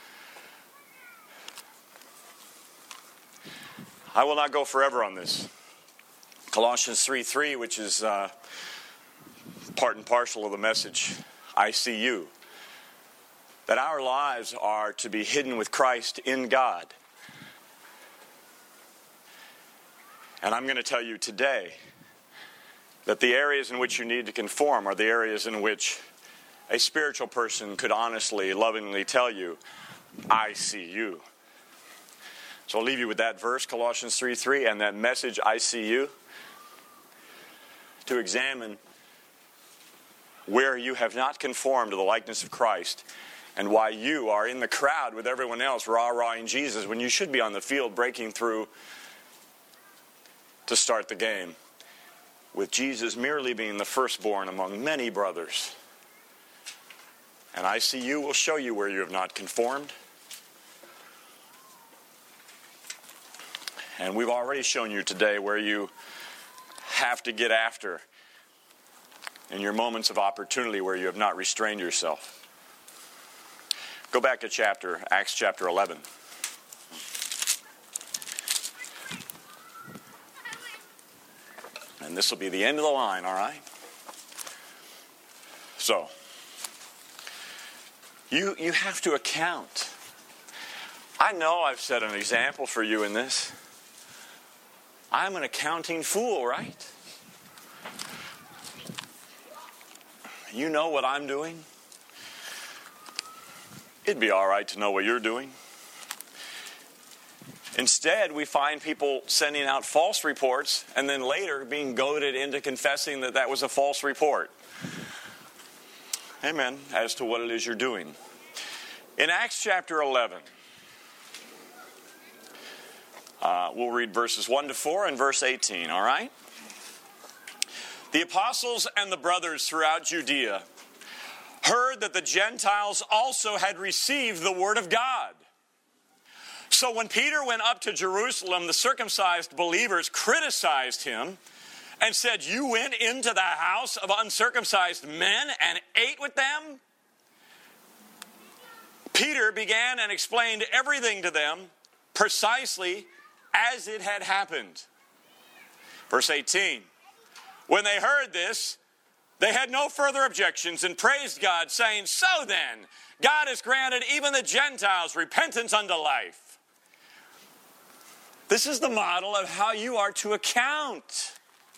I will not go forever on this. Colossians 3:3, which is part and parcel of the message, I see you. That our lives are to be hidden with Christ in God. And I'm going to tell you today that the areas in which you need to conform are the areas in which a spiritual person could honestly, lovingly tell you, I see you. So I'll leave you with that verse, Colossians 3:3, and that message, I see you, to examine where you have not conformed to the likeness of Christ and why you are in the crowd with everyone else rah-rahing Jesus when you should be on the field breaking through to start the game, with Jesus merely being the firstborn among many brothers. And I see you will show you where you have not conformed. And we've already shown you today where you have to get after in your moments of opportunity where you have not restrained yourself. Go back to Acts chapter 11. And this will be the end of the line, all right? So, you have to account. I know I've set an example for you in this. I'm an accounting fool, right? You know what I'm doing? It'd be all right to know what you're doing. Instead, we find people sending out false reports and then later being goaded into confessing that that was a false report. Amen. As to what it is you're doing. In Acts chapter 11, we'll read verses 1 to 4 and verse 18, all right? The apostles and the brothers throughout Judea heard that the Gentiles also had received the word of God. So when Peter went up to Jerusalem, the circumcised believers criticized him and said, "You went into the house of uncircumcised men and ate with them?" Peter began and explained everything to them precisely as it had happened. Verse 18. When they heard this, they had no further objections and praised God, saying, "So then, God has granted even the Gentiles repentance unto life." This is the model of how you are to account.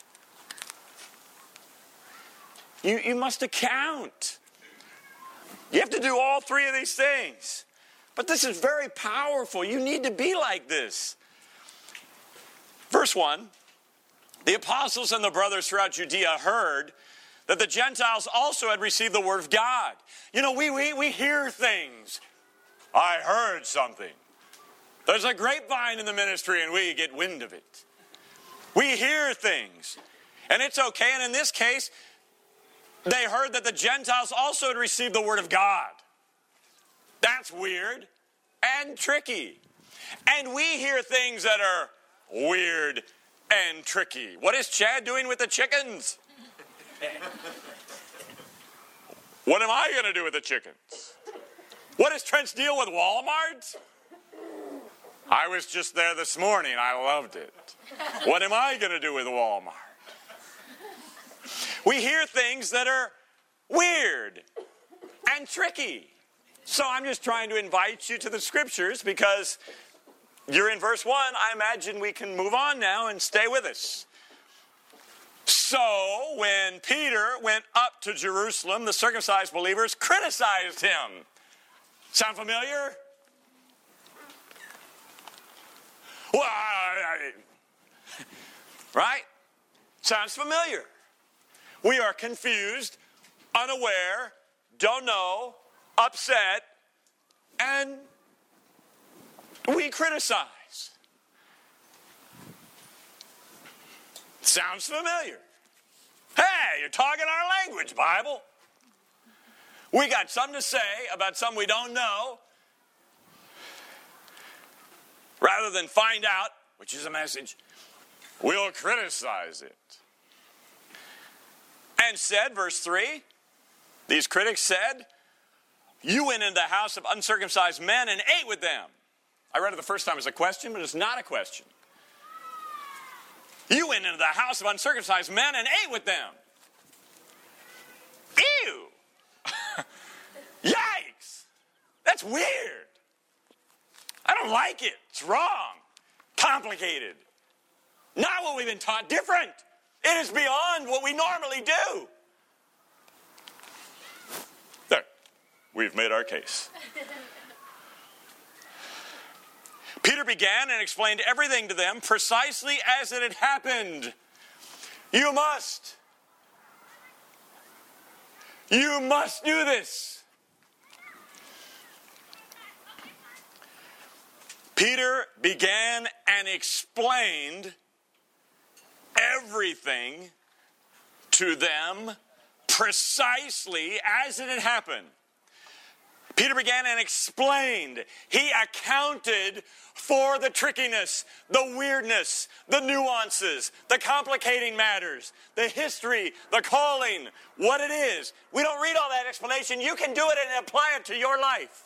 You must account. You have to do all three of these things. But this is very powerful. You need to be like this. Verse 1. The apostles and the brothers throughout Judea heard that the Gentiles also had received the word of God. You know, we hear things. I heard something. There's a grapevine in the ministry and we get wind of it. We hear things. And it's okay. And in this case, they heard that the Gentiles also had received the word of God. That's weird and tricky. And we hear things that are weird and tricky. What is Chad doing with the chickens? What am I going to do with the chickens? What is Trent's deal with Walmart? I was just there this morning. I loved it. What am I going to do with Walmart? We hear things that are weird and tricky. So I'm just trying to invite you to the scriptures because you're in verse 1. I imagine we can move on now and stay with us. So when Peter went up to Jerusalem, the circumcised believers criticized him. Sound familiar? Well, right? Sounds familiar. We are confused, unaware, don't know, upset, and we criticize. Sounds familiar. Hey, you're talking our language, Bible. We got something to say about something we don't know. Rather than find out, which is a message, we'll criticize it. And said, verse 3, these critics said, "You went into the house of uncircumcised men and ate with them." I read it the first time as a question, but it's not a question. You went into the house of uncircumcised men and ate with them. Ew! Yikes! That's weird. I don't like it. It's wrong. Complicated. Not what we've been taught. Different. It is beyond what we normally do. There, we've made our case. Peter began and explained everything to them precisely as it had happened. You must do this. Peter began and explained everything to them precisely as it had happened. Peter began and explained. He accounted for the trickiness, the weirdness, the nuances, the complicating matters, the history, the calling, what it is. We don't read all that explanation. You can do it and apply it to your life.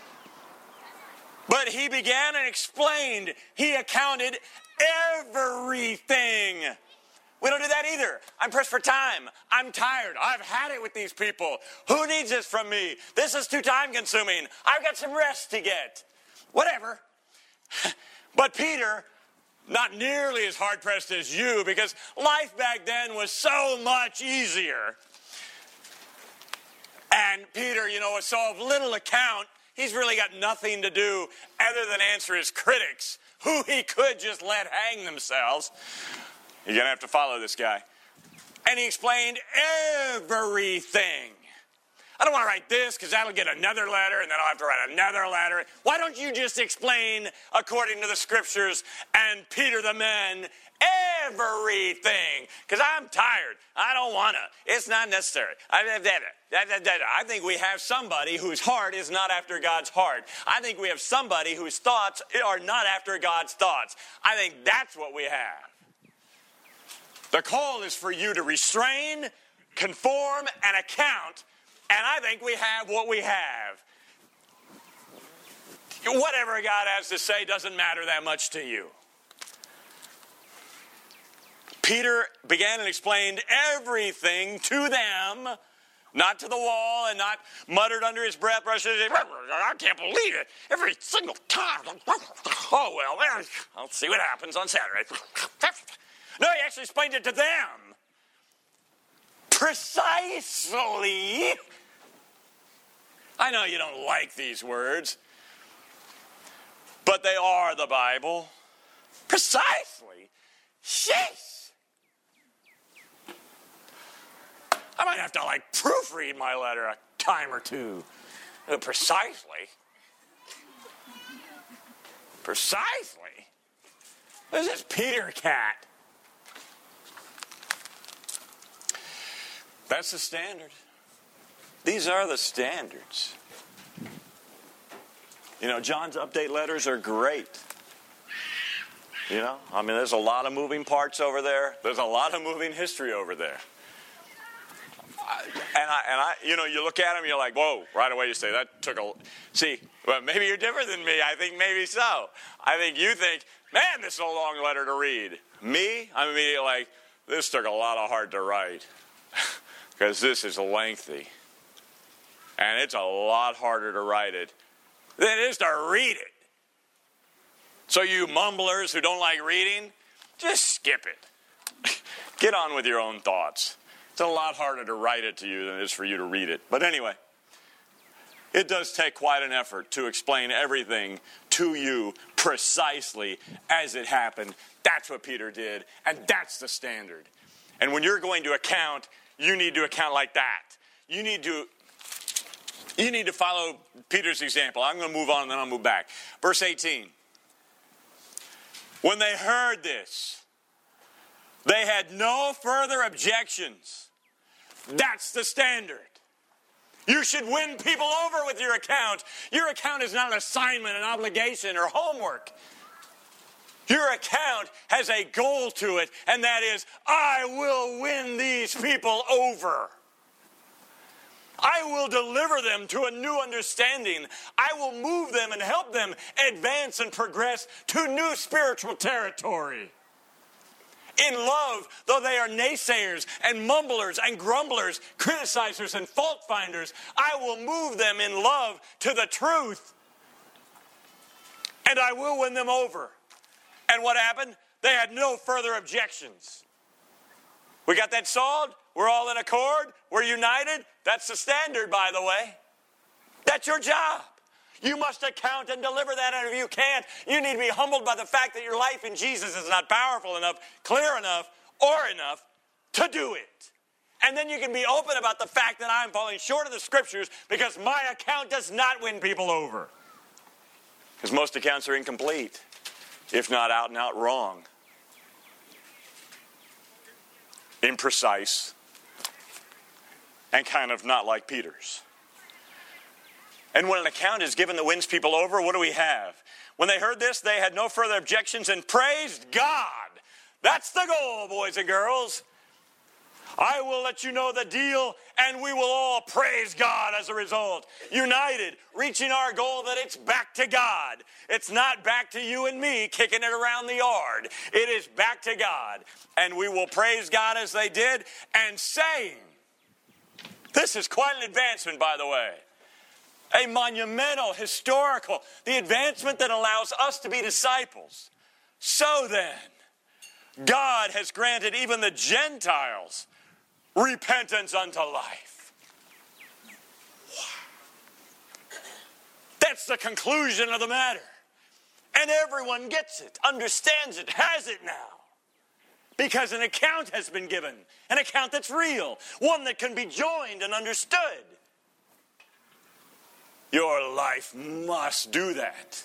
But he began and explained. He accounted everything. We don't do that either. I'm pressed for time. I'm tired. I've had it with these people. Who needs this from me? This is too time consuming. I've got some rest to get. Whatever. But Peter, not nearly as hard pressed as you, because life back then was so much easier. And Peter, was so of little account. He's really got nothing to do other than answer his critics, who he could just let hang themselves. You're going to have to follow this guy. And he explained everything. I don't want to write this because that'll get another letter and then I'll have to write another letter. Why don't you just explain according to the scriptures and Peter the man everything? Because I'm tired. I don't want to. It's not necessary. I think we have somebody whose heart is not after God's heart. I think we have somebody whose thoughts are not after God's thoughts. I think that's what we have. The call is for you to restrain, conform, and account, and I think we have what we have. Whatever God has to say doesn't matter that much to you. Peter began and explained everything to them, not to the wall and not muttered under his breath, I can't believe it, every single time. Oh, well, I'll see what happens on Saturday. No, he actually explained it to them. Precisely. I know you don't like these words, but they are the Bible. Precisely. Jeez. I might have to proofread my letter a time or two. Precisely. Precisely. This is Peter Cat. That's the standard. These are the standards. John's update letters are great. There's a lot of moving parts over there. There's a lot of moving history over there. You look at them, you're like, whoa, right away you say, that took a... See, well, maybe you're different than me. I think maybe so. I think you think, man, this is a long letter to read. Me, I'm immediately like, this took a lot of heart to write. Because this is lengthy. And it's a lot harder to write it than it is to read it. So you mumblers who don't like reading, just skip it. Get on with your own thoughts. It's a lot harder to write it to you than it is for you to read it. But anyway, it does take quite an effort to explain everything to you precisely as it happened. That's what Peter did, and that's the standard. And when you're going to account, you need to account like that. You need to follow Peter's example. I'm going to move on and then I'll move back. Verse 18. When they heard this, they had no further objections. That's the standard. You should win people over with your account. Your account is not an assignment, an obligation, or homework. Your account has a goal to it, and that is, I will win these people over. I will deliver them to a new understanding. I will move them and help them advance and progress to new spiritual territory. In love, though they are naysayers and mumblers and grumblers, criticizers and fault finders, I will move them in love to the truth. And I will win them over. And what happened? They had no further objections. We got that solved? We're all in accord? We're united? That's the standard, by the way. That's your job. You must account and deliver that, and if you can't, you need to be humbled by the fact that your life in Jesus is not powerful enough, clear enough, or enough to do it. And then you can be open about the fact that I'm falling short of the Scriptures because my account does not win people over. Because most accounts are incomplete, if not out and out wrong, imprecise, and kind of not like Peter's. And when an account is given that wins people over, what do we have? When they heard this, they had no further objections and praised God. That's the goal, boys and girls. I will let you know the deal, and we will all praise God as a result. United, reaching our goal that it's back to God. It's not back to you and me kicking it around the yard. It is back to God. And we will praise God as they did, and saying, this is quite an advancement, by the way. A monumental, historical, the advancement that allows us to be disciples. So then, God has granted even the Gentiles repentance unto life. Wow. That's the conclusion of the matter. And everyone gets it, understands it, has it now. Because an account has been given. An account that's real. One that can be joined and understood. Your life must do that.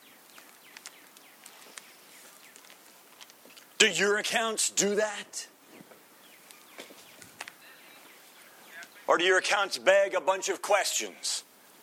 Do your accounts do that? Or do your accounts beg a bunch of questions?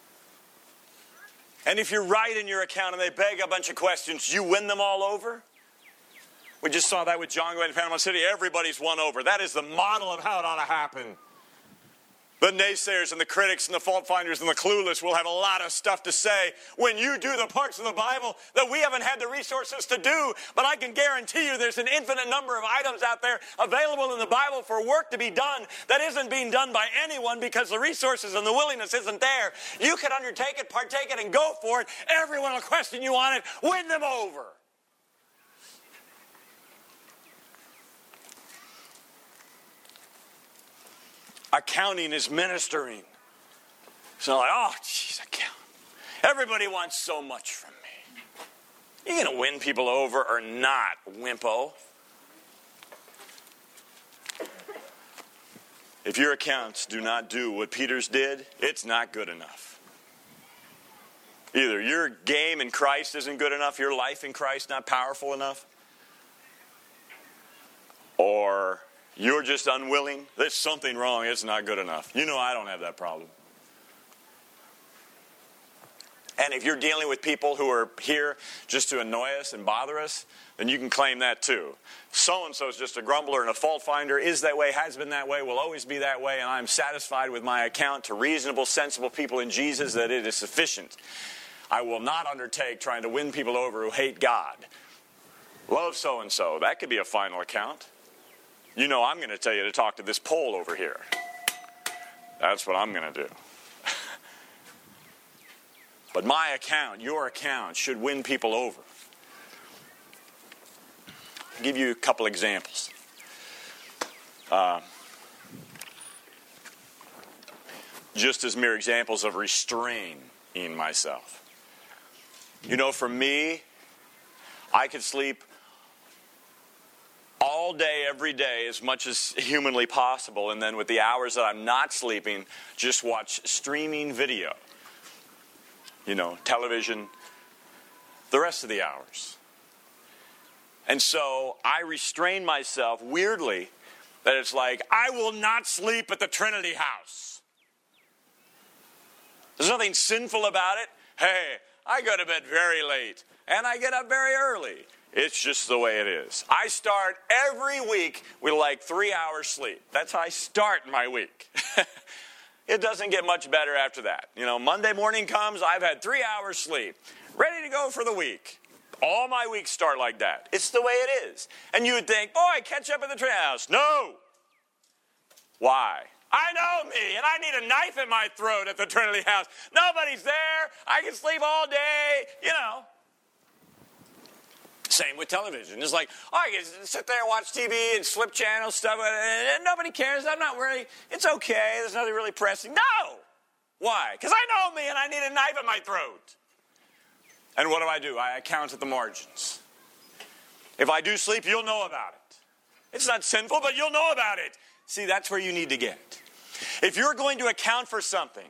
And if you're right in your account and they beg a bunch of questions, you win them all over? We just saw that with John going to Panama City. Everybody's won over. That is the model of how it ought to happen. The naysayers and the critics and the fault finders and the clueless will have a lot of stuff to say when you do the parts of the Bible that we haven't had the resources to do. But I can guarantee you there's an infinite number of items out there available in the Bible for work to be done that isn't being done by anyone because the resources and the willingness isn't there. You can undertake it, partake it, and go for it. Everyone will question you on it. Win them over. Accounting is ministering. So like, oh, geez, account. Everybody wants so much from me. You're going to win people over or not, wimpo? If your accounts do not do what Peter's did, it's not good enough. Either your game in Christ isn't good enough, your life in Christ not powerful enough, or you're just unwilling. There's something wrong. It's not good enough. You know I don't have that problem. And if you're dealing with people who are here just to annoy us and bother us, then you can claim that too. So-and-so is just a grumbler and a fault finder, is that way, has been that way, will always be that way, and I'm satisfied with my account to reasonable, sensible people in Jesus that it is sufficient. I will not undertake trying to win people over who hate God. Love so-and-so. That could be a final account. You know I'm going to tell you to talk to this pole over here. That's what I'm going to do. But my account, your account, should win people over. I'll give you a couple examples. Just as mere examples of restraining myself. You know, for me, I could sleep all day, every day, as much as humanly possible, and then with the hours that I'm not sleeping, just watch streaming video. You know, television, the rest of the hours. And so I restrain myself weirdly that it's like, I will not sleep at the Trinity House. There's nothing sinful about it. Hey, I go to bed very late, and I get up very early. It's just the way it is. I start every week with like 3 hours sleep. That's how I start my week. It doesn't get much better after that. You know, Monday morning comes, I've had 3 hours sleep. Ready to go for the week. All my weeks start like that. It's the way it is. And you would think, boy, catch up at the Trinity House. No. Why? I know me, and I need a knife in my throat at the Trinity House. Nobody's there. I can sleep all day, you know. Same with television. It's like, I can sit there and watch TV and flip channels, stuff, and nobody cares. I'm not really, it's okay. There's nothing really pressing. No! Why? Because I know me and I need a knife in my throat. And what do? I count at the margins. If I do sleep, you'll know about it. It's not sinful, but you'll know about it. See, that's where you need to get. If you're going to account for something,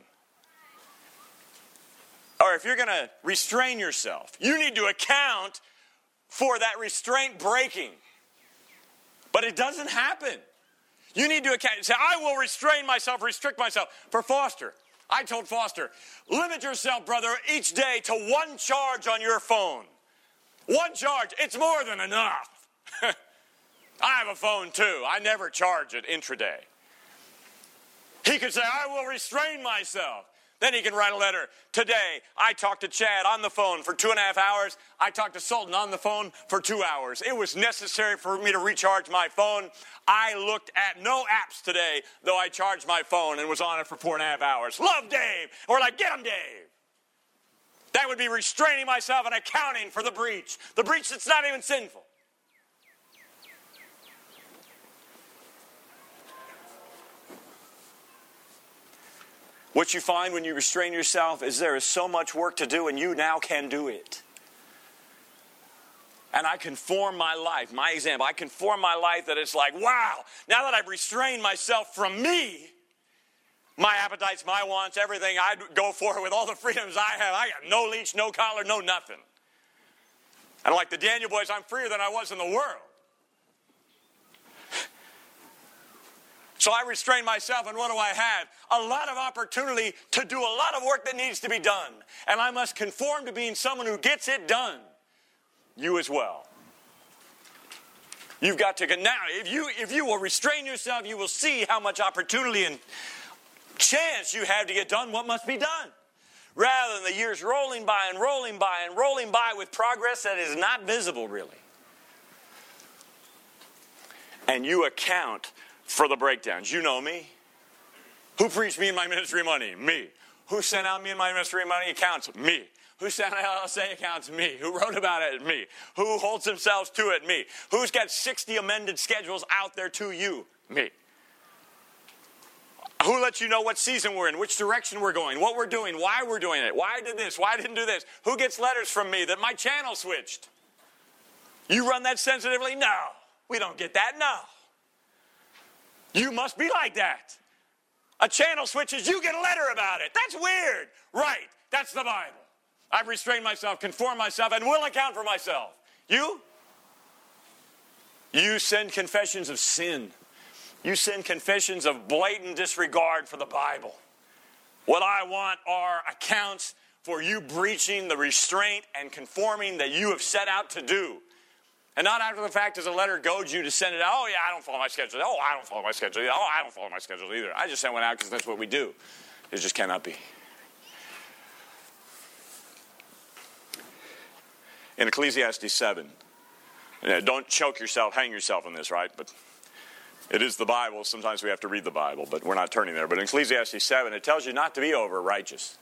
or if you're going to restrain yourself, you need to account for that restraint breaking. But it doesn't happen. You need to account. Say, I will restrain myself, restrict myself. For Foster, I told Foster, limit yourself, brother, each day to 1 charge on your phone. 1 charge. It's more than enough. I have a phone too. I never charge it intraday. He could say, I will restrain myself. Then he can write a letter. Today, I talked to Chad on the phone for 2.5 hours. I talked to Sultan on the phone for 2 hours. It was necessary for me to recharge my phone. I looked at no apps today, though I charged my phone and was on it for 4.5 hours. Love Dave. Or like, get him, Dave. That would be restraining myself and accounting for the breach. The breach that's not even sinful. What you find when you restrain yourself is there is so much work to do, and you now can do it. And I conform my life, my example, I conform my life that it's like, wow, now that I've restrained myself from me, my appetites, my wants, everything I go for with all the freedoms I have, I got no leash, no collar, no nothing. And like the Daniel boys, I'm freer than I was in the world. So I restrain myself, and what do I have? A lot of opportunity to do a lot of work that needs to be done. And I must conform to being someone who gets it done. You as well. You've got to, now, if you will restrain yourself, you will see how much opportunity and chance you have to get done what must be done. Rather than the years rolling by and rolling by and rolling by with progress that is not visible, really. And you account for the breakdowns. You know me. Who preached me and my ministry money? Me. Who sent out me and my ministry money accounts? Me. Who sent out LSA accounts? Me. Who wrote about it? Me. Who holds themselves to it? Me. Who's got 60 amended schedules out there to you? Me. Who lets you know what season we're in, which direction we're going, what we're doing, why we're doing it, why I did this, why I didn't do this? Who gets letters from me that my channel switched? You run that sensitively? No. We don't get that? No. You must be like that. A channel switches, you get a letter about it. That's weird. Right. That's the Bible. I've restrained myself, conformed myself, and will account for myself. You? You send confessions of sin. You send confessions of blatant disregard for the Bible. What I want are accounts for you breaching the restraint and conforming that you have set out to do. And not after the fact does a letter goad you to send it out. Oh, yeah, I don't follow my schedule. Oh, I don't follow my schedule either. Oh, I don't follow my schedule either. I just sent one out because that's what we do. It just cannot be. In Ecclesiastes 7, don't choke yourself, hang yourself on this, right? But it is the Bible. Sometimes we have to read the Bible, but we're not turning there. But in Ecclesiastes 7, it tells you not to be over righteous.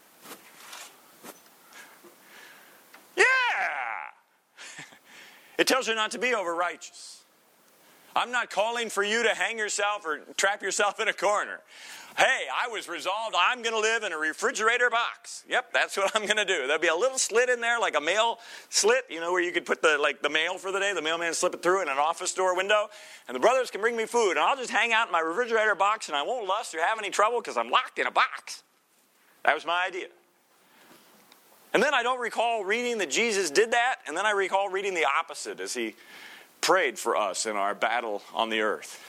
Yeah! It tells you not to be over righteous. I'm not calling for you to hang yourself or trap yourself in a corner. Hey, I was resolved, I'm going to live in a refrigerator box. Yep, that's what I'm going to do. There'll be a little slit in there, like a mail slit, where you could put the mail for the day. The mailman slip it through in an office door window. And the brothers can bring me food. And I'll just hang out in my refrigerator box, and I won't lust or have any trouble because I'm locked in a box. That was my idea. And then I don't recall reading that Jesus did that. And then I recall reading the opposite as he prayed for us in our battle on the earth.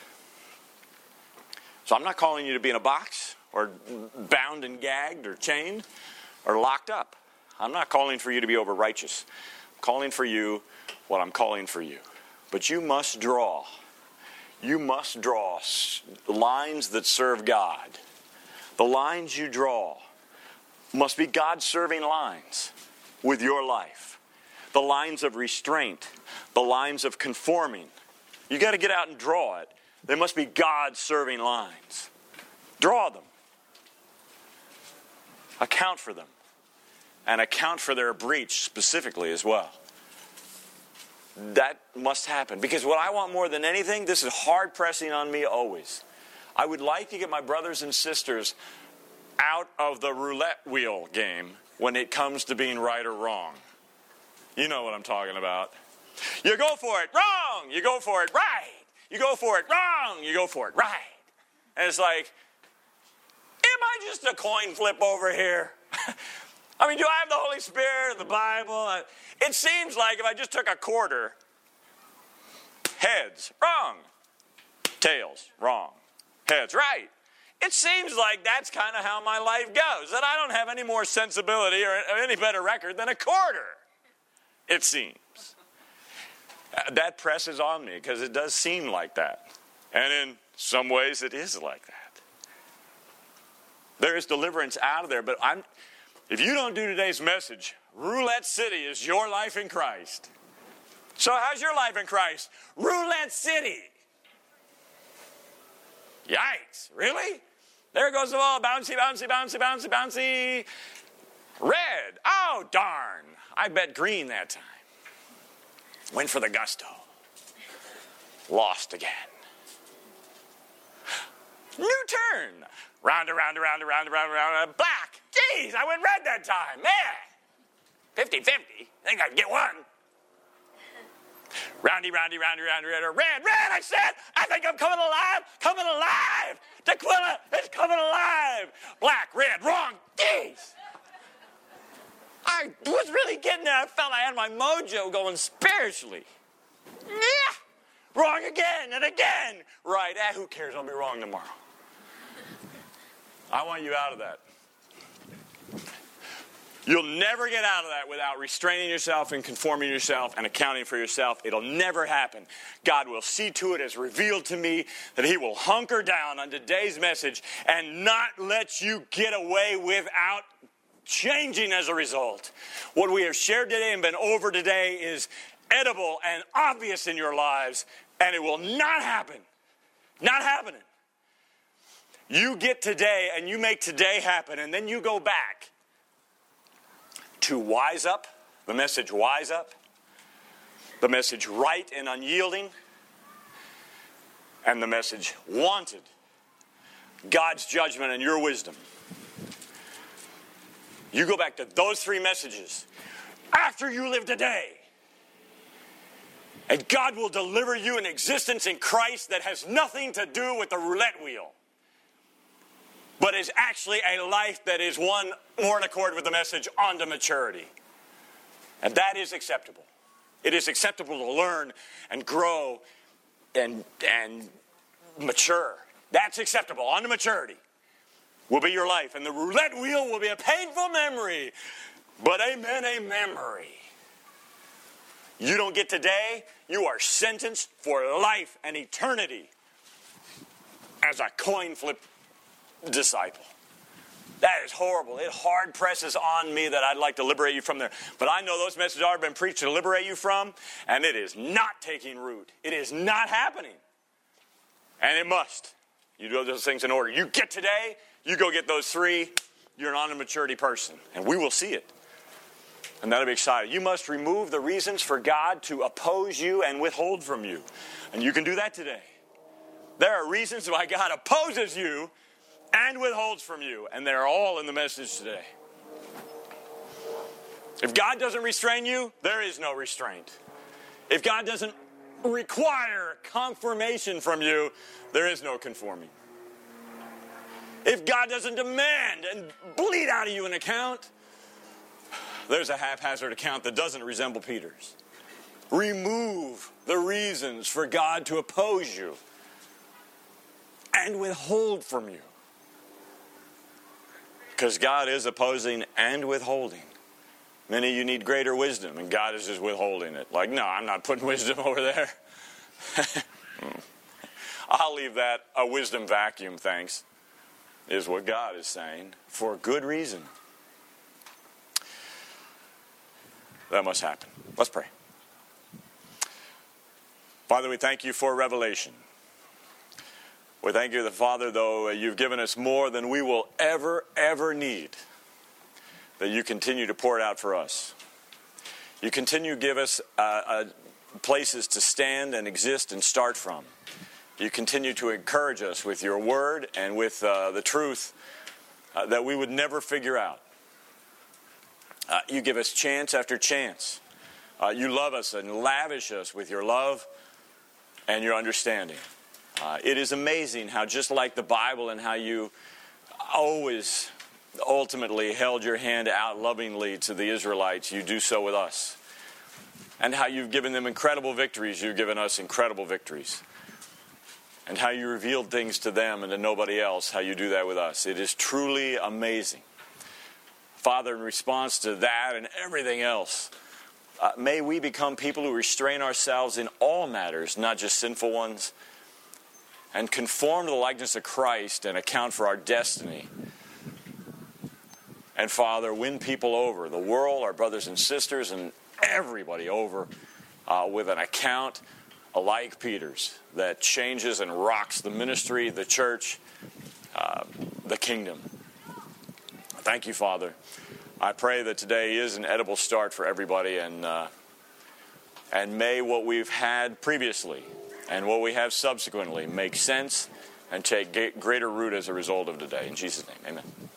So I'm not calling you to be in a box or bound and gagged or chained or locked up. I'm not calling for you to be over righteous. I'm calling for you what I'm calling for you. But you must draw. You must draw lines that serve God. The lines you draw must be God-serving lines with your life. The lines of restraint. The lines of conforming. You got to get out and draw it. They must be God-serving lines. Draw them. Account for them. And account for their breach specifically as well. That must happen. Because what I want more than anything, this is hard pressing on me always. I would like to get my brothers and sisters out of the roulette wheel game when it comes to being right or wrong. You know what I'm talking about. You go for it, wrong. You go for it, right. You go for it, wrong. You go for it, right. And it's like, am I just a coin flip over here? I mean, do I have the Holy Spirit, the Bible? It seems like if I just took a quarter, heads, wrong. Tails, wrong. Heads, right. It seems like that's kind of how my life goes, that I don't have any more sensibility or any better record than a quarter, it seems. That presses on me because it does seem like that. And in some ways it is like that. There is deliverance out of there, but if you don't do today's message, Roulette City is your life in Christ. So how's your life in Christ? Roulette City. Yikes, really? There goes the ball, bouncy, bouncy, bouncy, bouncy, bouncy. Red, oh darn. I bet green that time. Went for the gusto. Lost again. New turn. Round, around, around, around, around, around. Black. Jeez, I went red that time. Man. 50-50. I think I'd get one. Roundy, roundy, roundy, roundy, roundy. Red, red, I said. I think I'm coming alive. Coming alive. Tequila is coming alive. Black, red, wrong. Jeez. I was really getting there. I felt I had my mojo going spiritually. Yeah. Wrong again and again. Right. Who cares? I'll be wrong tomorrow. I want you out of that. You'll never get out of that without restraining yourself and conforming yourself and accounting for yourself. It'll never happen. God will see to it, as revealed to me, that he will hunker down on today's message and not let you get away without changing as a result. What we have shared today and been over today is edible and obvious in your lives, and it will not happen. Not happening. You get today and you make today happen, and then you go back to Wise Up, the message Wise Up, the message Right and Unyielding, and the message Wanted, God's judgment and your wisdom. You go back to those three messages after you live today, and God will deliver you an existence in Christ that has nothing to do with the roulette wheel, but is actually a life that is one more in accord with the message unto maturity. And that is acceptable. It is acceptable to learn and grow and mature. That's acceptable. Unto maturity will be your life. And the roulette wheel will be a painful memory, but amen, a memory. You don't get today, you are sentenced for life and eternity as a coin flip disciple. That is horrible. It hard presses on me that I'd like to liberate you from there. But I know those messages have been preached to liberate you from, and it is not taking root. It is not happening. And it must. You do those things in order. You get today, you go get those three, you're an honest maturity person. And we will see it. And that'll be exciting. You must remove the reasons for God to oppose you and withhold from you. And you can do that today. There are reasons why God opposes you and withholds from you. And they're all in the message today. If God doesn't restrain you, there is no restraint. If God doesn't require confirmation from you, there is no conforming. If God doesn't demand and bleed out of you an account, there's a haphazard account that doesn't resemble Peter's. Remove the reasons for God to oppose you and withhold from you. Because God is opposing and withholding. Many of you need greater wisdom, and God is just withholding it. Like, no, I'm not putting wisdom over there. I'll leave that a wisdom vacuum, thanks, is what God is saying, for good reason. That must happen. Let's pray. Father, we thank you for revelation. We thank you, Father, though you've given us more than we will ever need, that you continue to pour it out for us. You continue to give us places to stand and exist and start from. You continue to encourage us with your word and with the truth that we would never figure out. You give us chance after chance. You love us and lavish us with your love and your understanding. It is amazing how, just like the Bible, and how you always ultimately held your hand out lovingly to the Israelites, you do so with us. And how you've given them incredible victories, you've given us incredible victories. And how you revealed things to them and to nobody else, how you do that with us. It is truly amazing. Father, in response to that and everything else, may we become people who restrain ourselves in all matters, not just sinful ones, and conform to the likeness of Christ and account for our destiny. And Father, win people over, the world, our brothers and sisters, and everybody over with an account like Peter's that changes and rocks the ministry, the church, the kingdom. Thank you, Father. I pray that today is an edible start for everybody, and may what we've had previously and what we have subsequently make sense and take greater root as a result of today. In Jesus' name, amen.